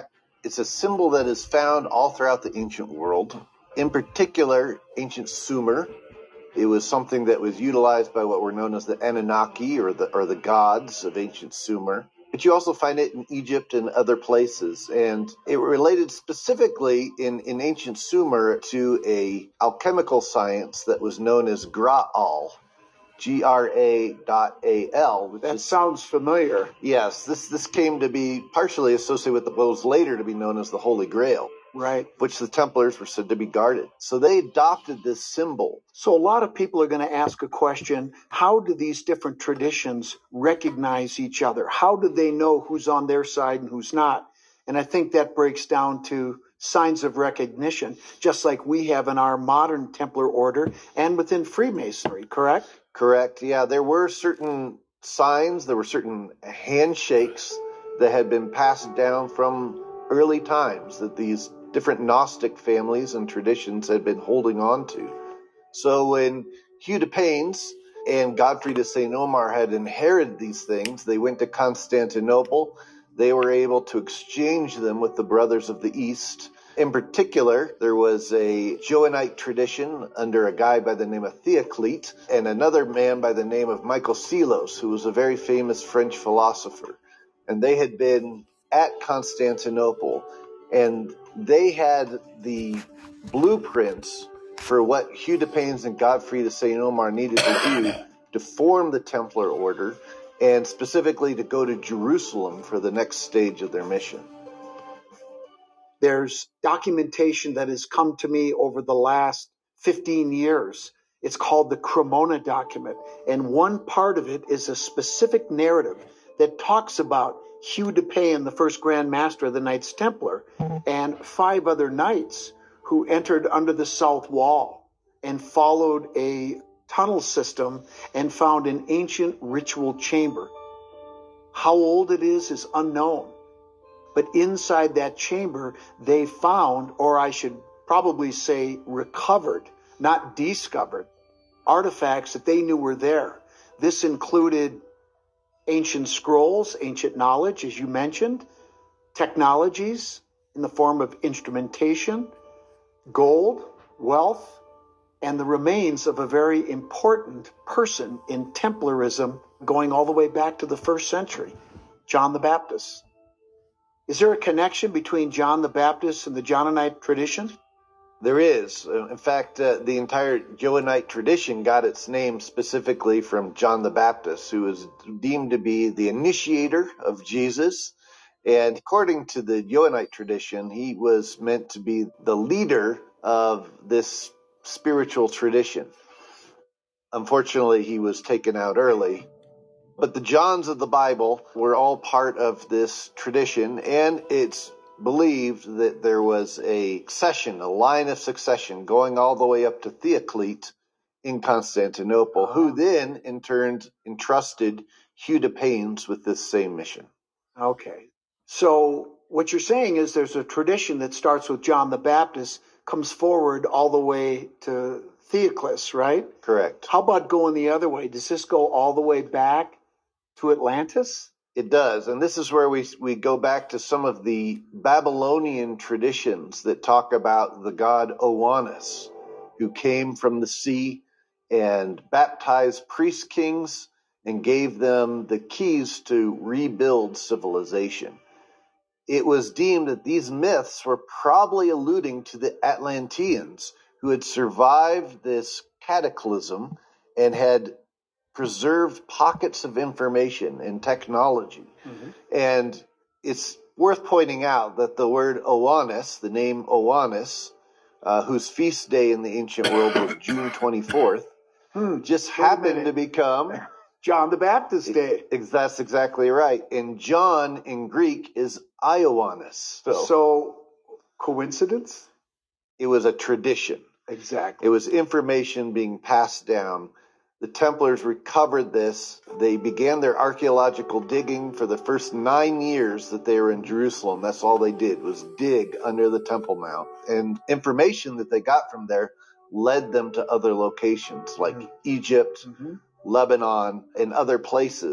It's a symbol that is found all throughout the ancient world, in particular ancient Sumer. It was something that was utilized by what were known as the Anunnaki, or the gods of ancient Sumer. But you also find it in Egypt and other places. And it related specifically in ancient Sumer to a alchemical science that was known as Graal. Gra.al. That sounds familiar. Yes, this came to be partially associated with what was later to be known as the Holy Grail. Right. Which the Templars were said to be guarded. So they adopted this symbol. So a lot of people are going to ask a question, how do these different traditions recognize each other? How do they know who's on their side and who's not? And I think that breaks down to signs of recognition, just like we have in our modern Templar order and within Freemasonry, correct? Correct, yeah. There were certain signs, there were certain handshakes that had been passed down from early times that these different Gnostic families and traditions had been holding on to. So when Hugh de Paynes and Godfrey de St. Omer had inherited these things, they went to Constantinople. They were able to exchange them with the Brothers of the East. In particular, there was a Johannite tradition under a guy by the name of Theoclete and another man by the name of Michael Psellos, who was a very famous French philosopher. And they had been at Constantinople, and they had the blueprints for what Hugh de Paynes and Godfrey de St. Omer needed to do to form the Templar order, and specifically to go to Jerusalem for the next stage of their mission. There's documentation that has come to me over the last 15 years. It's called the Cremona document, and one part of it is a specific narrative that talks about Hugh de Payne, the first Grand Master of the Knights Templar, and 5 other knights who entered under the south wall and followed a tunnel system and found an ancient ritual chamber. How old it is unknown. But inside that chamber, they found, or I should probably say recovered, not discovered, artifacts that they knew were there. This included ancient scrolls, ancient knowledge, as you mentioned, technologies in the form of instrumentation, gold, wealth, and the remains of a very important person in Templarism going all the way back to the 1st century, John the Baptist. Is there a connection between John the Baptist and the Johannite tradition? There is. In fact, the entire Johannite tradition got its name specifically from John the Baptist, who was deemed to be the initiator of Jesus. And according to the Johannite tradition, he was meant to be the leader of this spiritual tradition. Unfortunately, he was taken out early. But the Johns of the Bible were all part of this tradition, and it's believed that there was a line of succession going all the way up to Theoclete in Constantinople, who then in turn entrusted Hugh de Paynes with this same mission. Okay. So what you're saying is there's a tradition that starts with John the Baptist, comes forward all the way to Theocles, right? Correct. How about going the other way? Does this go all the way back to Atlantis? It does, and this is where we go back to some of the Babylonian traditions that talk about the god Oannes, who came from the sea and baptized priest kings and gave them the keys to rebuild civilization. It was deemed that these myths were probably alluding to the Atlanteans, who had survived this cataclysm and had preserved pockets of information and technology. Mm-hmm. And it's worth pointing out that the word Oannes, the name Oannes, whose feast day in the ancient world was June 24th, just happened to become John the Baptist Day. That's exactly right. And John in Greek is Ioannis. So coincidence? It was a tradition. Exactly. It was information being passed down. The Templars recovered this. They began their archaeological digging for the first 9 years that they were in Jerusalem. That's all they did was dig under the Temple Mount. And information that they got from there led them to other locations like Egypt, Lebanon, and other places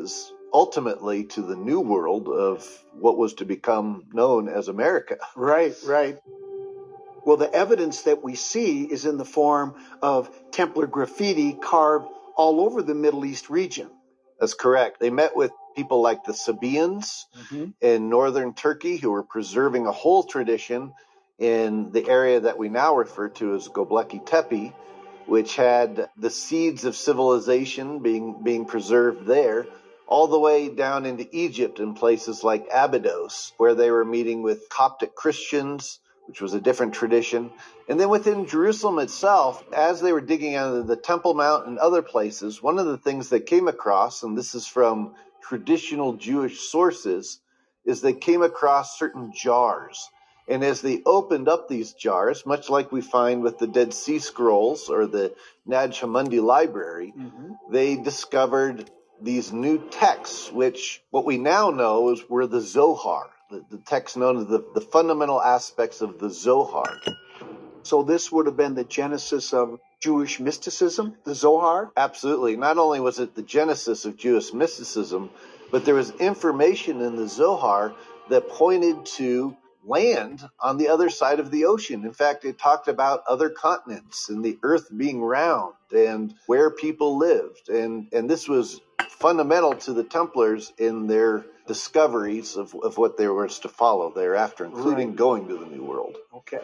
ultimately to the new world of what was to become known as America. Right, right. Well, the evidence that we see is in the form of Templar graffiti carved all over the Middle East region. That's correct. They met with people like the Sabaeans in northern Turkey, who were preserving a whole tradition in the area that we now refer to as Göbekli Tepe, which had the seeds of civilization being preserved there, all the way down into Egypt in places like Abydos, where they were meeting with Coptic Christians, which was a different tradition. And then within Jerusalem itself, as they were digging out of the Temple Mount and other places, one of the things they came across, and this is from traditional Jewish sources, is they came across certain jars. And as they opened up these jars, much like we find with the Dead Sea Scrolls or the Nag Hammadi Library, they discovered these new texts, which what we now know were the Zohar, the text known as the fundamental aspects of the Zohar. So this would have been the genesis of Jewish mysticism, the Zohar? Absolutely. Not only was it the genesis of Jewish mysticism, but there was information in the Zohar that pointed to land on the other side of the ocean. In fact, it talked about other continents and the earth being round and where people lived. And this was fundamental to the Templars in their discoveries of what they were to follow thereafter, including going to the New World. Okay.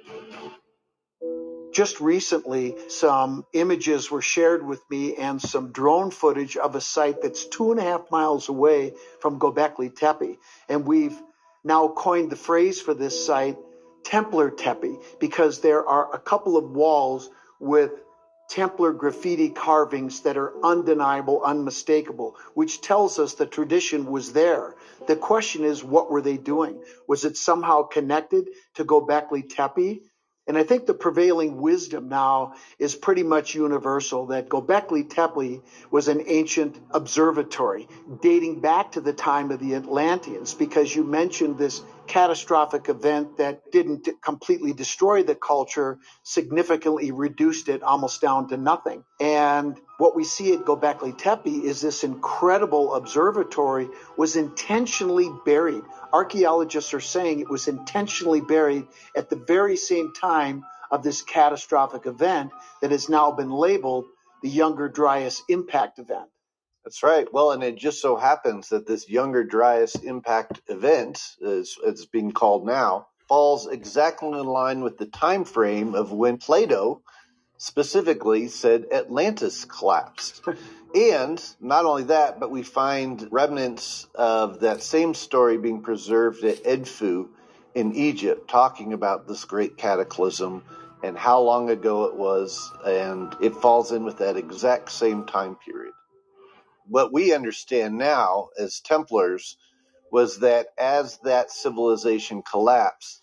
Just recently, some images were shared with me and some drone footage of a site that's 2.5 miles away from Göbekli Tepe. And we've now coined the phrase for this site, Templar Tepe, because there are a couple of walls with Templar graffiti carvings that are undeniable, unmistakable, which tells us the tradition was there. The question is, what were they doing? Was it somehow connected to Göbekli Tepe? And I think the prevailing wisdom now is pretty much universal, that Göbekli Tepe was an ancient observatory dating back to the time of the Atlanteans, because you mentioned this catastrophic event that didn't completely destroy the culture, significantly reduced it almost down to nothing. And what we see at Göbekli Tepe is this incredible observatory was intentionally buried. Archaeologists are saying it was intentionally buried at the very same time of this catastrophic event that has now been labeled the Younger Dryas Impact Event. That's right. Well, and it just so happens that this Younger Dryas Impact Event, as it's being called now, falls exactly in line with the time frame of when Plato specifically said Atlantis collapsed. And not only that, but we find remnants of that same story being preserved at Edfu in Egypt, talking about this great cataclysm and how long ago it was, and it falls in with that exact same time period. What we understand now as Templars was that as that civilization collapsed,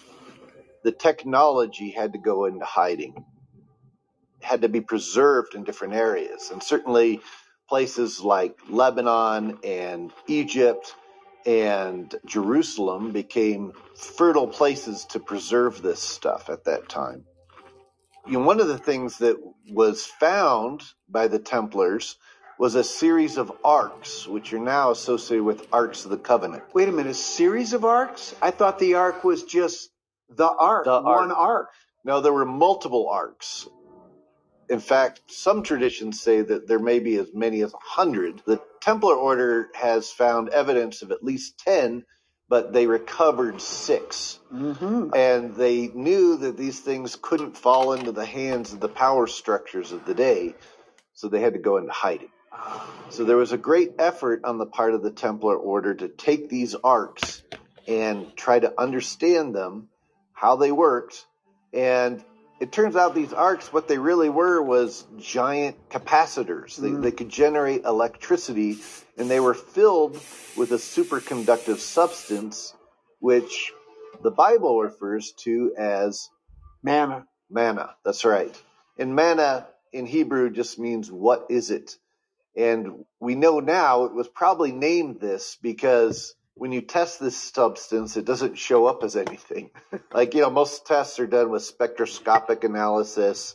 the technology had to go into hiding, had to be preserved in different areas. And certainly places like Lebanon and Egypt and Jerusalem became fertile places to preserve this stuff at that time. You know, one of the things that was found by the Templars was a series of arks, which are now associated with Arks of the Covenant. Wait a minute, a series of arks? I thought the ark was just the ark, one ark. No, there were multiple arks. In fact, some traditions say that there may be as many as 100. The Templar Order has found evidence of at least 10, but they recovered 6. And they knew that these things couldn't fall into the hands of the power structures of the day, so they had to go into hiding. So there was a great effort on the part of the Templar Order to take these arks and try to understand them, how they worked, and it turns out these arcs, what they really were was giant capacitors. They could generate electricity, and they were filled with a superconductive substance, which the Bible refers to as manna. Manna, that's right. And manna in Hebrew just means, what is it? And we know now it was probably named this because when you test this substance, it doesn't show up as anything. Like, most tests are done with spectroscopic analysis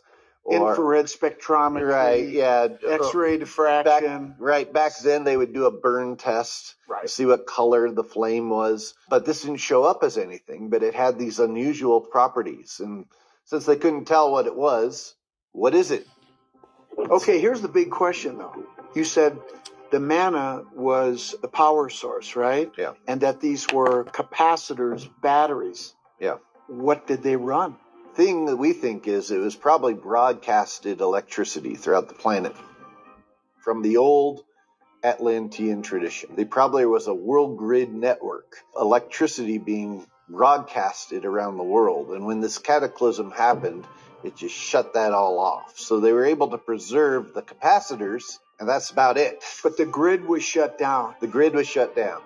infrared spectrometry, right? Yeah, X-ray diffraction. Back then they would do a burn test to see what color the flame was, but this didn't show up as anything. But it had these unusual properties, and since they couldn't tell what it was, what is it? Okay, here's the big question, though. You said the manna was the power source, right? Yeah. And that these were capacitors, batteries. Yeah. What did they run? Thing that we think is it was probably broadcasted electricity throughout the planet from the old Atlantean tradition. There probably was a world grid network, electricity being broadcasted around the world. And when this cataclysm happened, it just shut that all off. So they were able to preserve the capacitors, and that's about it. But the grid was shut down. The grid was shut down.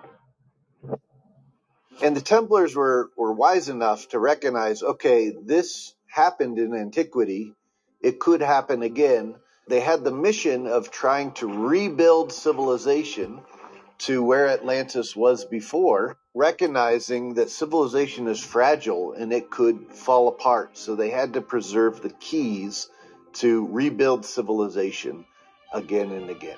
And the Templars were wise enough to recognize, okay, this happened in antiquity. It could happen again. They had the mission of trying to rebuild civilization to where Atlantis was before, recognizing that civilization is fragile and it could fall apart. So they had to preserve the keys to rebuild civilization again and again.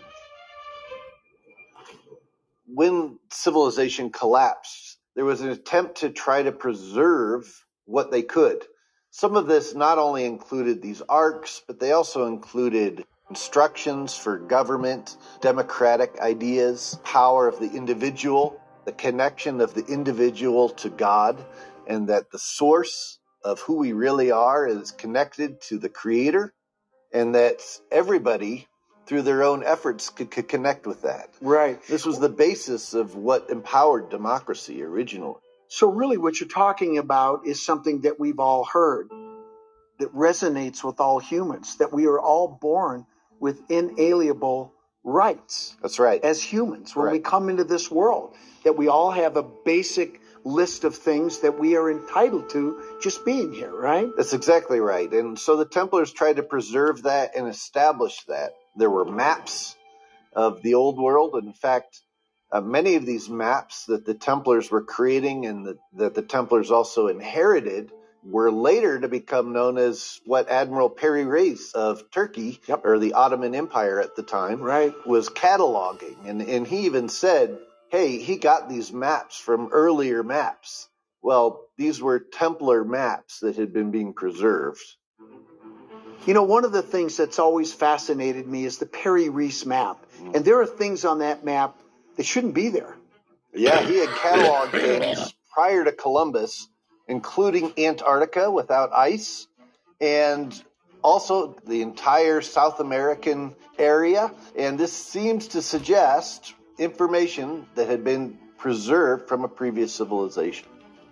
When civilization collapsed, there was an attempt to try to preserve what they could. Some of this not only included these arcs, but they also included instructions for government, democratic ideas, power of the individual, the connection of the individual to God, and that the source of who we really are is connected to the Creator, and that everybody, through their own efforts, could connect with that. Right. This was the basis of what empowered democracy originally. So really what you're talking about is something that we've all heard, that resonates with all humans, that we are all born with inalienable rights. That's right. As humans, when we come into this world, that we all have a basic list of things that we are entitled to just being here, right? That's exactly right. And so the Templars tried to preserve that and establish that. There were maps of the old world. In fact, many of these maps that the Templars were creating and that the Templars also inherited were later to become known as what Admiral Peri Reis of Turkey, or the Ottoman Empire at the time, was cataloging. And he even said, hey, he got these maps from earlier maps. Well, these were Templar maps that had been being preserved. You know, one of the things that's always fascinated me is the Peri Reis map. And there are things on that map that shouldn't be there. Yeah, he had cataloged things prior to Columbus, including Antarctica without ice, and also the entire South American area. And this seems to suggest information that had been preserved from a previous civilization.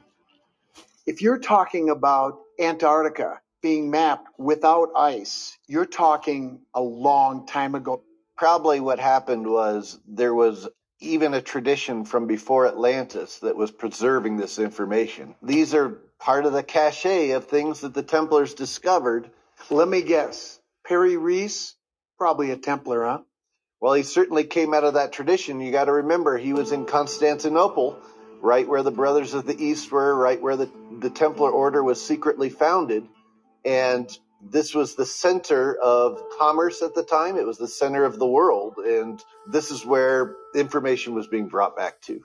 If you're talking about Antarctica being mapped without ice, you're talking a long time ago. Probably what happened was there was even a tradition from before Atlantis that was preserving this information. These are part of the cachet of things that the Templars discovered. Let me guess. Peri Reis, probably a Templar, huh? Well, he certainly came out of that tradition. You got to remember, he was in Constantinople, right where the Brothers of the East were, right where the Templar Order was secretly founded. And this was the center of commerce at the time. It was the center of the world. And this is where information was being brought back to.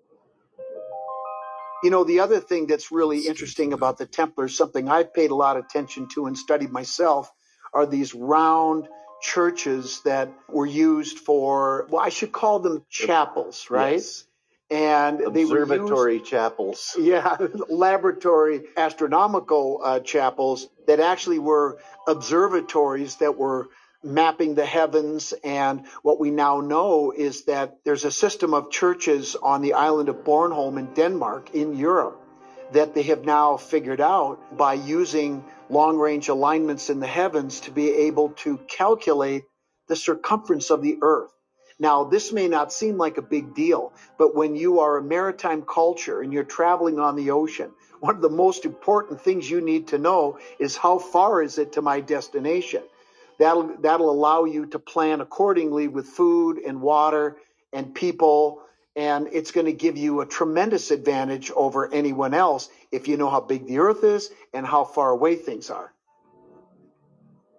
You know, the other thing that's really interesting about the Templars, something I've paid a lot of attention to and studied myself, are these round churches that were used for, well, I should call them chapels, right? Yes. And observatory they were chapels. Yeah, laboratory astronomical chapels that actually were observatories that were mapping the heavens. And what we now know is that there's a system of churches on the island of Bornholm in Denmark, in Europe, that they have now figured out by using long-range alignments in the heavens to be able to calculate the circumference of the earth. Now, this may not seem like a big deal, but when you are a maritime culture and you're traveling on the ocean, one of the most important things you need to know is how far is it to my destination. That'll allow you to plan accordingly with food and water and people, and it's going to give you a tremendous advantage over anyone else if you know how big the earth is and how far away things are.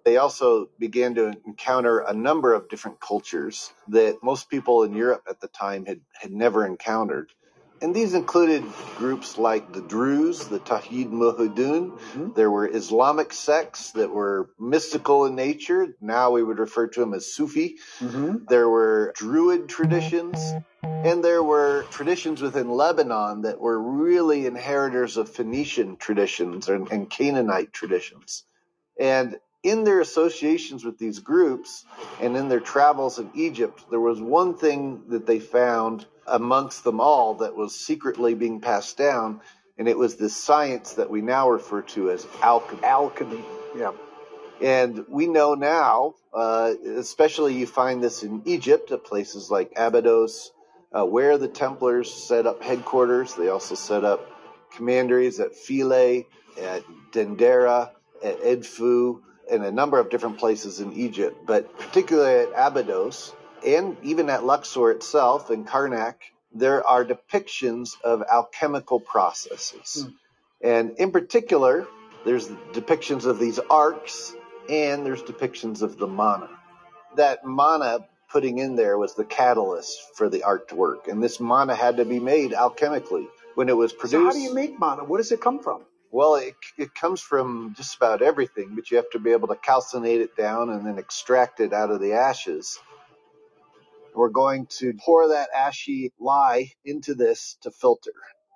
They also began to encounter a number of different cultures that most people in Europe at the time had never encountered. And these included groups like the Druze, the Tawhid Muhudun. There were Islamic sects that were mystical in nature. Now we would refer to them as Sufi. There were Druid traditions. And there were traditions within Lebanon that were really inheritors of Phoenician traditions and Canaanite traditions. And in their associations with these groups and in their travels in Egypt, there was one thing that they found amongst them all that was secretly being passed down, and it was this science that we now refer to as alchemy. Alchemy, yeah. And we know now, especially you find this in Egypt, at places like Abydos, where the Templars set up headquarters. They also set up commanderies at Philae, at Dendera, at Edfu, and a number of different places in Egypt, but particularly at Abydos and even at Luxor itself in Karnak, there are depictions of alchemical processes. And in particular, there's depictions of these arcs and there's depictions of the mana. That mana putting in there was the catalyst for the art to work, and this mana had to be made alchemically. When it was produced... So how do you make mana? Where does it come from? Well, it comes from just about everything, but you have to be able to calcinate it down and then extract it out of the ashes. We're going to pour that ashy lye into this to filter.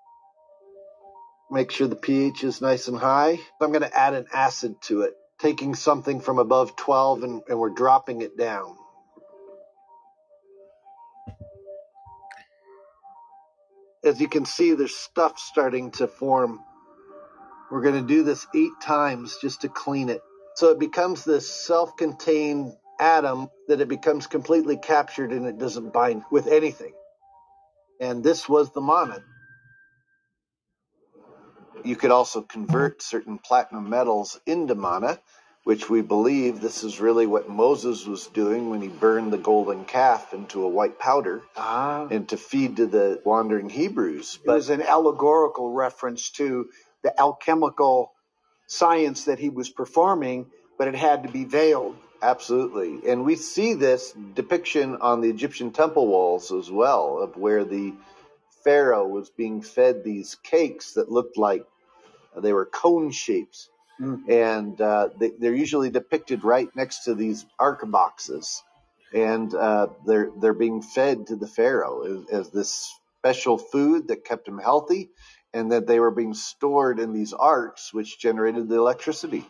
Make sure the pH is nice and high. I'm going to add an acid to it, taking something from above 12 and we're dropping it down. As you can see, there's stuff starting to form. We're going to do this 8 times just to clean it. So it becomes this self-contained atom that it becomes completely captured and it doesn't bind with anything. And this was the mana. You could also convert certain platinum metals into mana, which we believe this is really what Moses was doing when he burned the golden calf into a white powder and to feed to the wandering Hebrews. It was an allegorical reference to the alchemical science that he was performing, but it had to be veiled. Absolutely. And we see this depiction on the Egyptian temple walls as well, of where the Pharaoh was being fed these cakes that looked like they were cone shapes. And they're usually depicted right next to these ark boxes. And they're being fed to the Pharaoh as this special food that kept him healthy, and that they were being stored in these arks, which generated the electricity.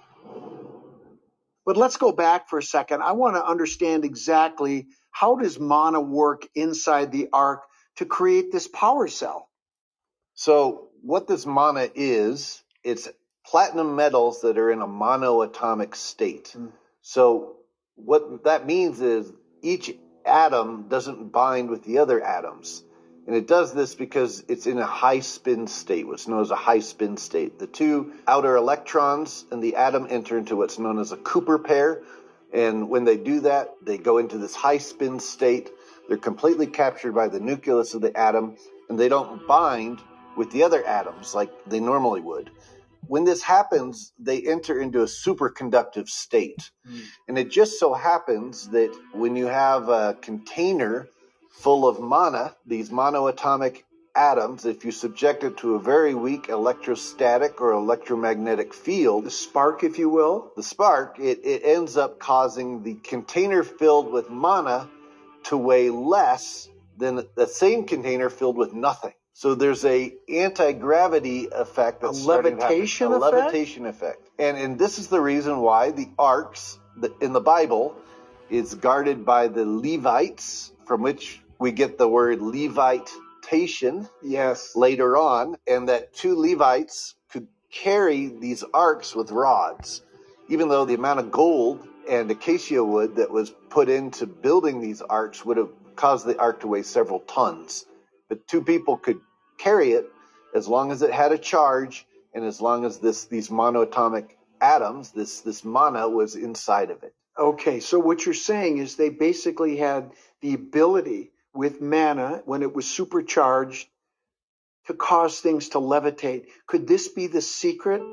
But let's go back for a second. I want to understand exactly how does mana work inside the ark to create this power cell? So what this mana is, it's platinum metals that are in a monoatomic state. So what that means is each atom doesn't bind with the other atoms. And it does this because it's in a high spin state, what's known as a high spin state. The 2 outer electrons in the atom enter into what's known as a Cooper pair. And when they do that, they go into this high spin state. They're completely captured by the nucleus of the atom, and they don't bind with the other atoms like they normally would. When this happens, they enter into a superconductive state. And it just so happens that when you have a container full of mana, these monoatomic atoms, if you subject it to a very weak electrostatic or electromagnetic field, the spark, if you will, the spark, it ends up causing the container filled with mana to weigh less than the same container filled with nothing. So there's a anti-gravity effect that's starting to happen. A levitation effect. And this is the reason why the arks in the Bible is guarded by the Levites, from which we get the word levitation later on, and that 2 Levites could carry these arks with rods, even though the amount of gold and acacia wood that was put into building these arks would have caused the ark to weigh several tons. But 2 people could carry it as long as it had a charge and as long as these monoatomic atoms, this mana was inside of it. Okay, so what you're saying is they basically had the ability with mana, when it was supercharged, to cause things to levitate. Could this be the secret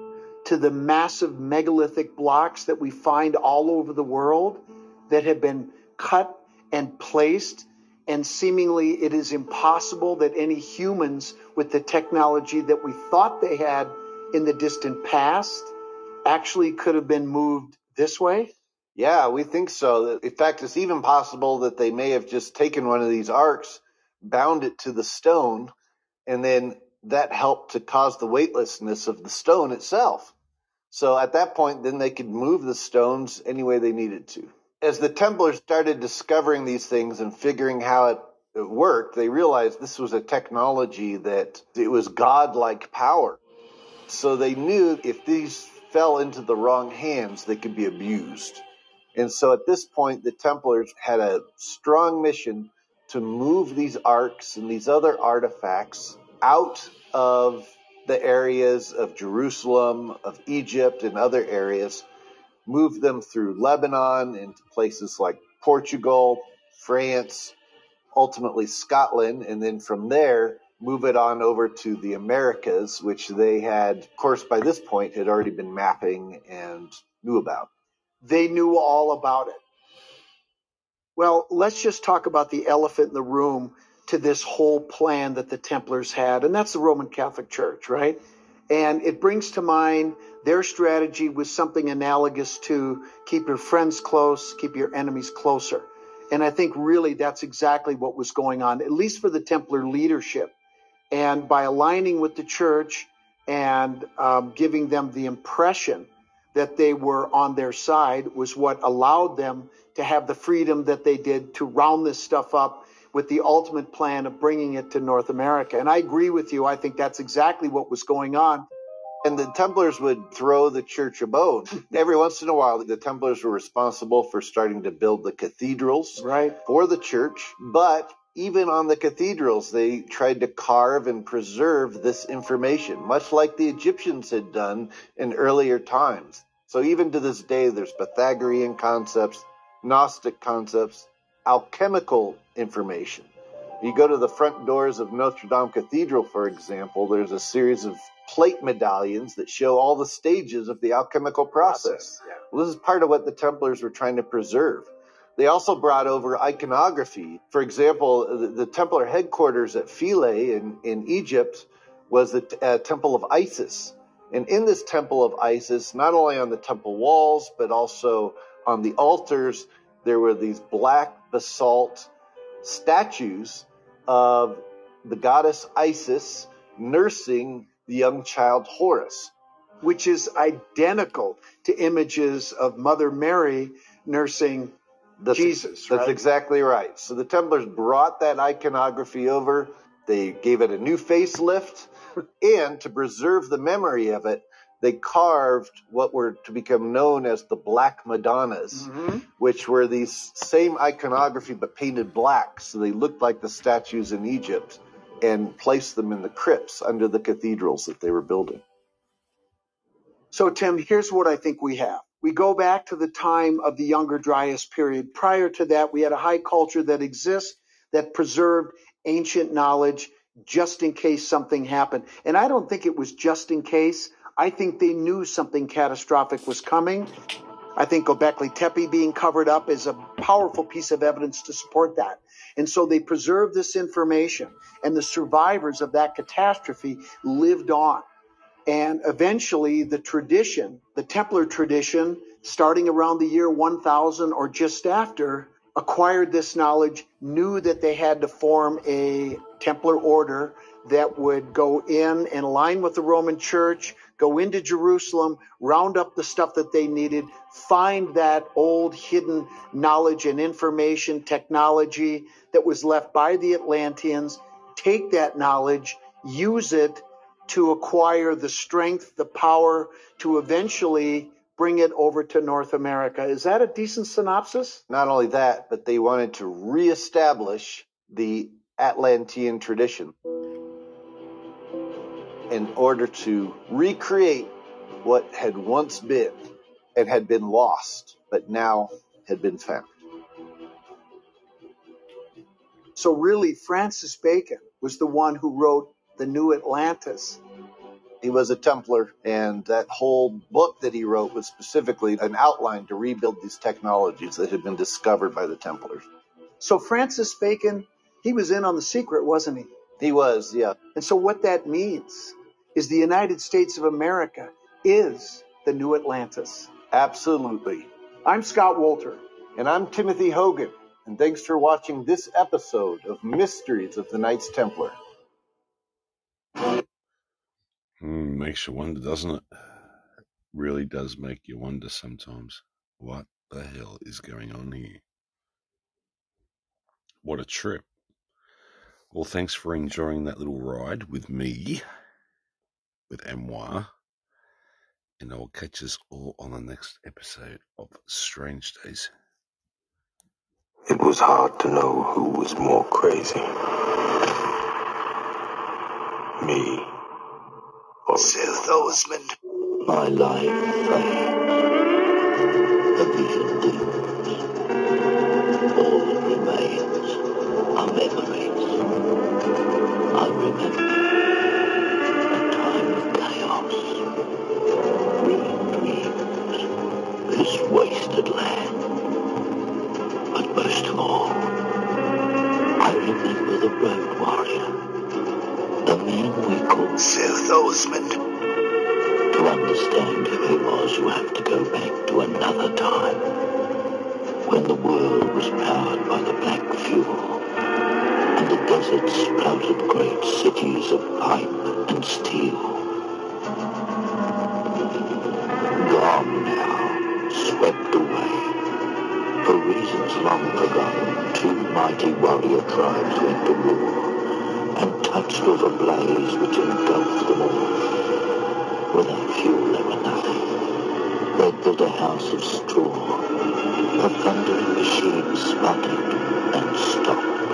to the massive megalithic blocks that we find all over the world that have been cut and placed, and seemingly it is impossible that any humans with the technology that we thought they had in the distant past actually could have been moved this way? Yeah, we think so. In fact, it's even possible that they may have just taken one of these arcs, bound it to the stone, and then that helped to cause the weightlessness of the stone itself. So at that point, then they could move the stones any way they needed to. As the Templars started discovering these things and figuring how it worked, they realized this was a technology that it was godlike power. So they knew if these fell into the wrong hands, they could be abused. And so at this point, the Templars had a strong mission to move these arcs and these other artifacts out of the areas of Jerusalem, of Egypt, and other areas, move them through Lebanon into places like Portugal, France, ultimately Scotland, and then from there, move it on over to the Americas, which they had, of course, by this point, had already been mapping and knew about. They knew all about it. Well, let's just talk about the elephant in the room to this whole plan that the Templars had, and that's the Roman Catholic Church, right? And it brings to mind their strategy was something analogous to keep your friends close, keep your enemies closer. And I think really that's exactly what was going on, at least for the Templar leadership. And by aligning with the church and giving them the impression that they were on their side was what allowed them to have the freedom that they did to round this stuff up with the ultimate plan of bringing it to North America. And I agree with you. I think that's exactly what was going on. And the Templars would throw the church a bone. Every once in a while, the Templars were responsible for starting to build the cathedrals for the church. But even on the cathedrals, they tried to carve and preserve this information, much like the Egyptians had done in earlier times. So even to this day, there's Pythagorean concepts, Gnostic concepts, alchemical information. You go to the front doors of Notre Dame Cathedral, for example, there's a series of plate medallions that show all the stages of the alchemical process. Well, this is part of what the Templars were trying to preserve. They also brought over iconography. For example, the Templar headquarters at Philae in Egypt was the Temple of Isis. And in this Temple of Isis, not only on the temple walls, but also on the altars, there were these black basalt statues of the goddess Isis nursing the young child Horus, which is identical to images of Mother Mary nursing Jesus. That's exactly right. So the Templars brought that iconography over. They gave it a new facelift, and to preserve the memory of it, they carved what were to become known as the Black Madonnas, which were these same iconography but painted black, so they looked like the statues in Egypt, and placed them in the crypts under the cathedrals that they were building. So, Tim, here's what I think we have. We go back to the time of the Younger Dryas period. Prior to that, we had a high culture that exists that preserved ancient knowledge just in case something happened. And I don't think it was just in case. I think they knew something catastrophic was coming. I think Göbekli Tepe being covered up is a powerful piece of evidence to support that. And so they preserved this information, and the survivors of that catastrophe lived on. And eventually the tradition, the Templar tradition, starting around the year 1000 or just after, acquired this knowledge, knew that they had to form a Templar order that would go in and align with the Roman Church, go into Jerusalem, round up the stuff that they needed, find that old hidden knowledge and information technology that was left by the Atlanteans, take that knowledge, use it to acquire the strength, the power to eventually bring it over to North America. Is that a decent synopsis? Not only that, but they wanted to reestablish the Atlantean tradition in order to recreate what had once been and had been lost, but now had been found. So really, Francis Bacon was the one who wrote The New Atlantis. He was a Templar, and that whole book that he wrote was specifically an outline to rebuild these technologies that had been discovered by the Templars. So Francis Bacon, he was in on the secret, wasn't he? He was, yeah. And so what that means is the United States of America is the new Atlantis. Absolutely. I'm Scott Wolter. And I'm Timothy Hogan. And thanks for watching this episode of Mysteries of the Knights Templar. Makes you wonder, doesn't it? Really does make you wonder sometimes. What the hell is going on here? What a trip. Well, thanks for enjoying that little ride with me, with MY. And I'll catch us all on the next episode of Strange Days. It was hard to know who was more crazy. Me or Seth Osmond. My life fades. The vision dims. All that remains are memories. I remember a time of chaos. Ruined dreams. This wasted land. But most of all, I remember the road warrior. The man we call Seth Osmond. To understand who he was, you have to go back to another time, when the world was powered by the black fuel, and the desert sprouted great cities of pipe and steel. Gone now, swept away. For reasons long forgotten, two mighty warrior tribes went to war, and touched with a blaze which engulfed them all. Without fuel, they were nothing. They built a house of straw. The thundering machine sputtered and stopped.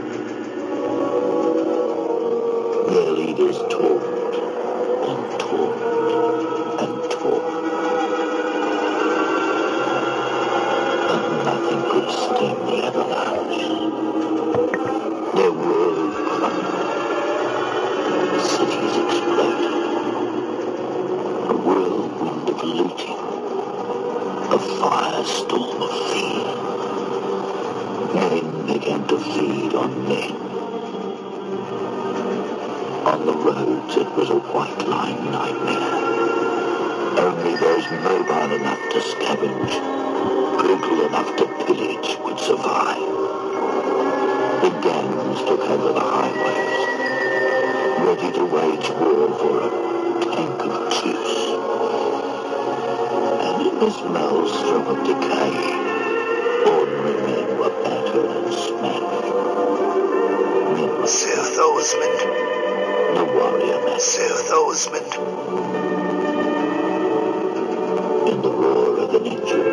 Their leaders talked and talked and talked. But nothing could stem the avalanche. Their world crumbled. Cities exploded. A whirlwind of looting, a firestorm of fear. Men began to feed on men. On the roads it was a white-line nightmare. Only those mobile enough to scavenge, brutal enough to pillage, would survive. The gangs took over the highways, ready to wage war for a tank of juice. And in this maelstrom of decay, ordinary men were battered and smashed. Men were Seth Osmond. The warrior man. Seth Osmond. In the roar of an engine,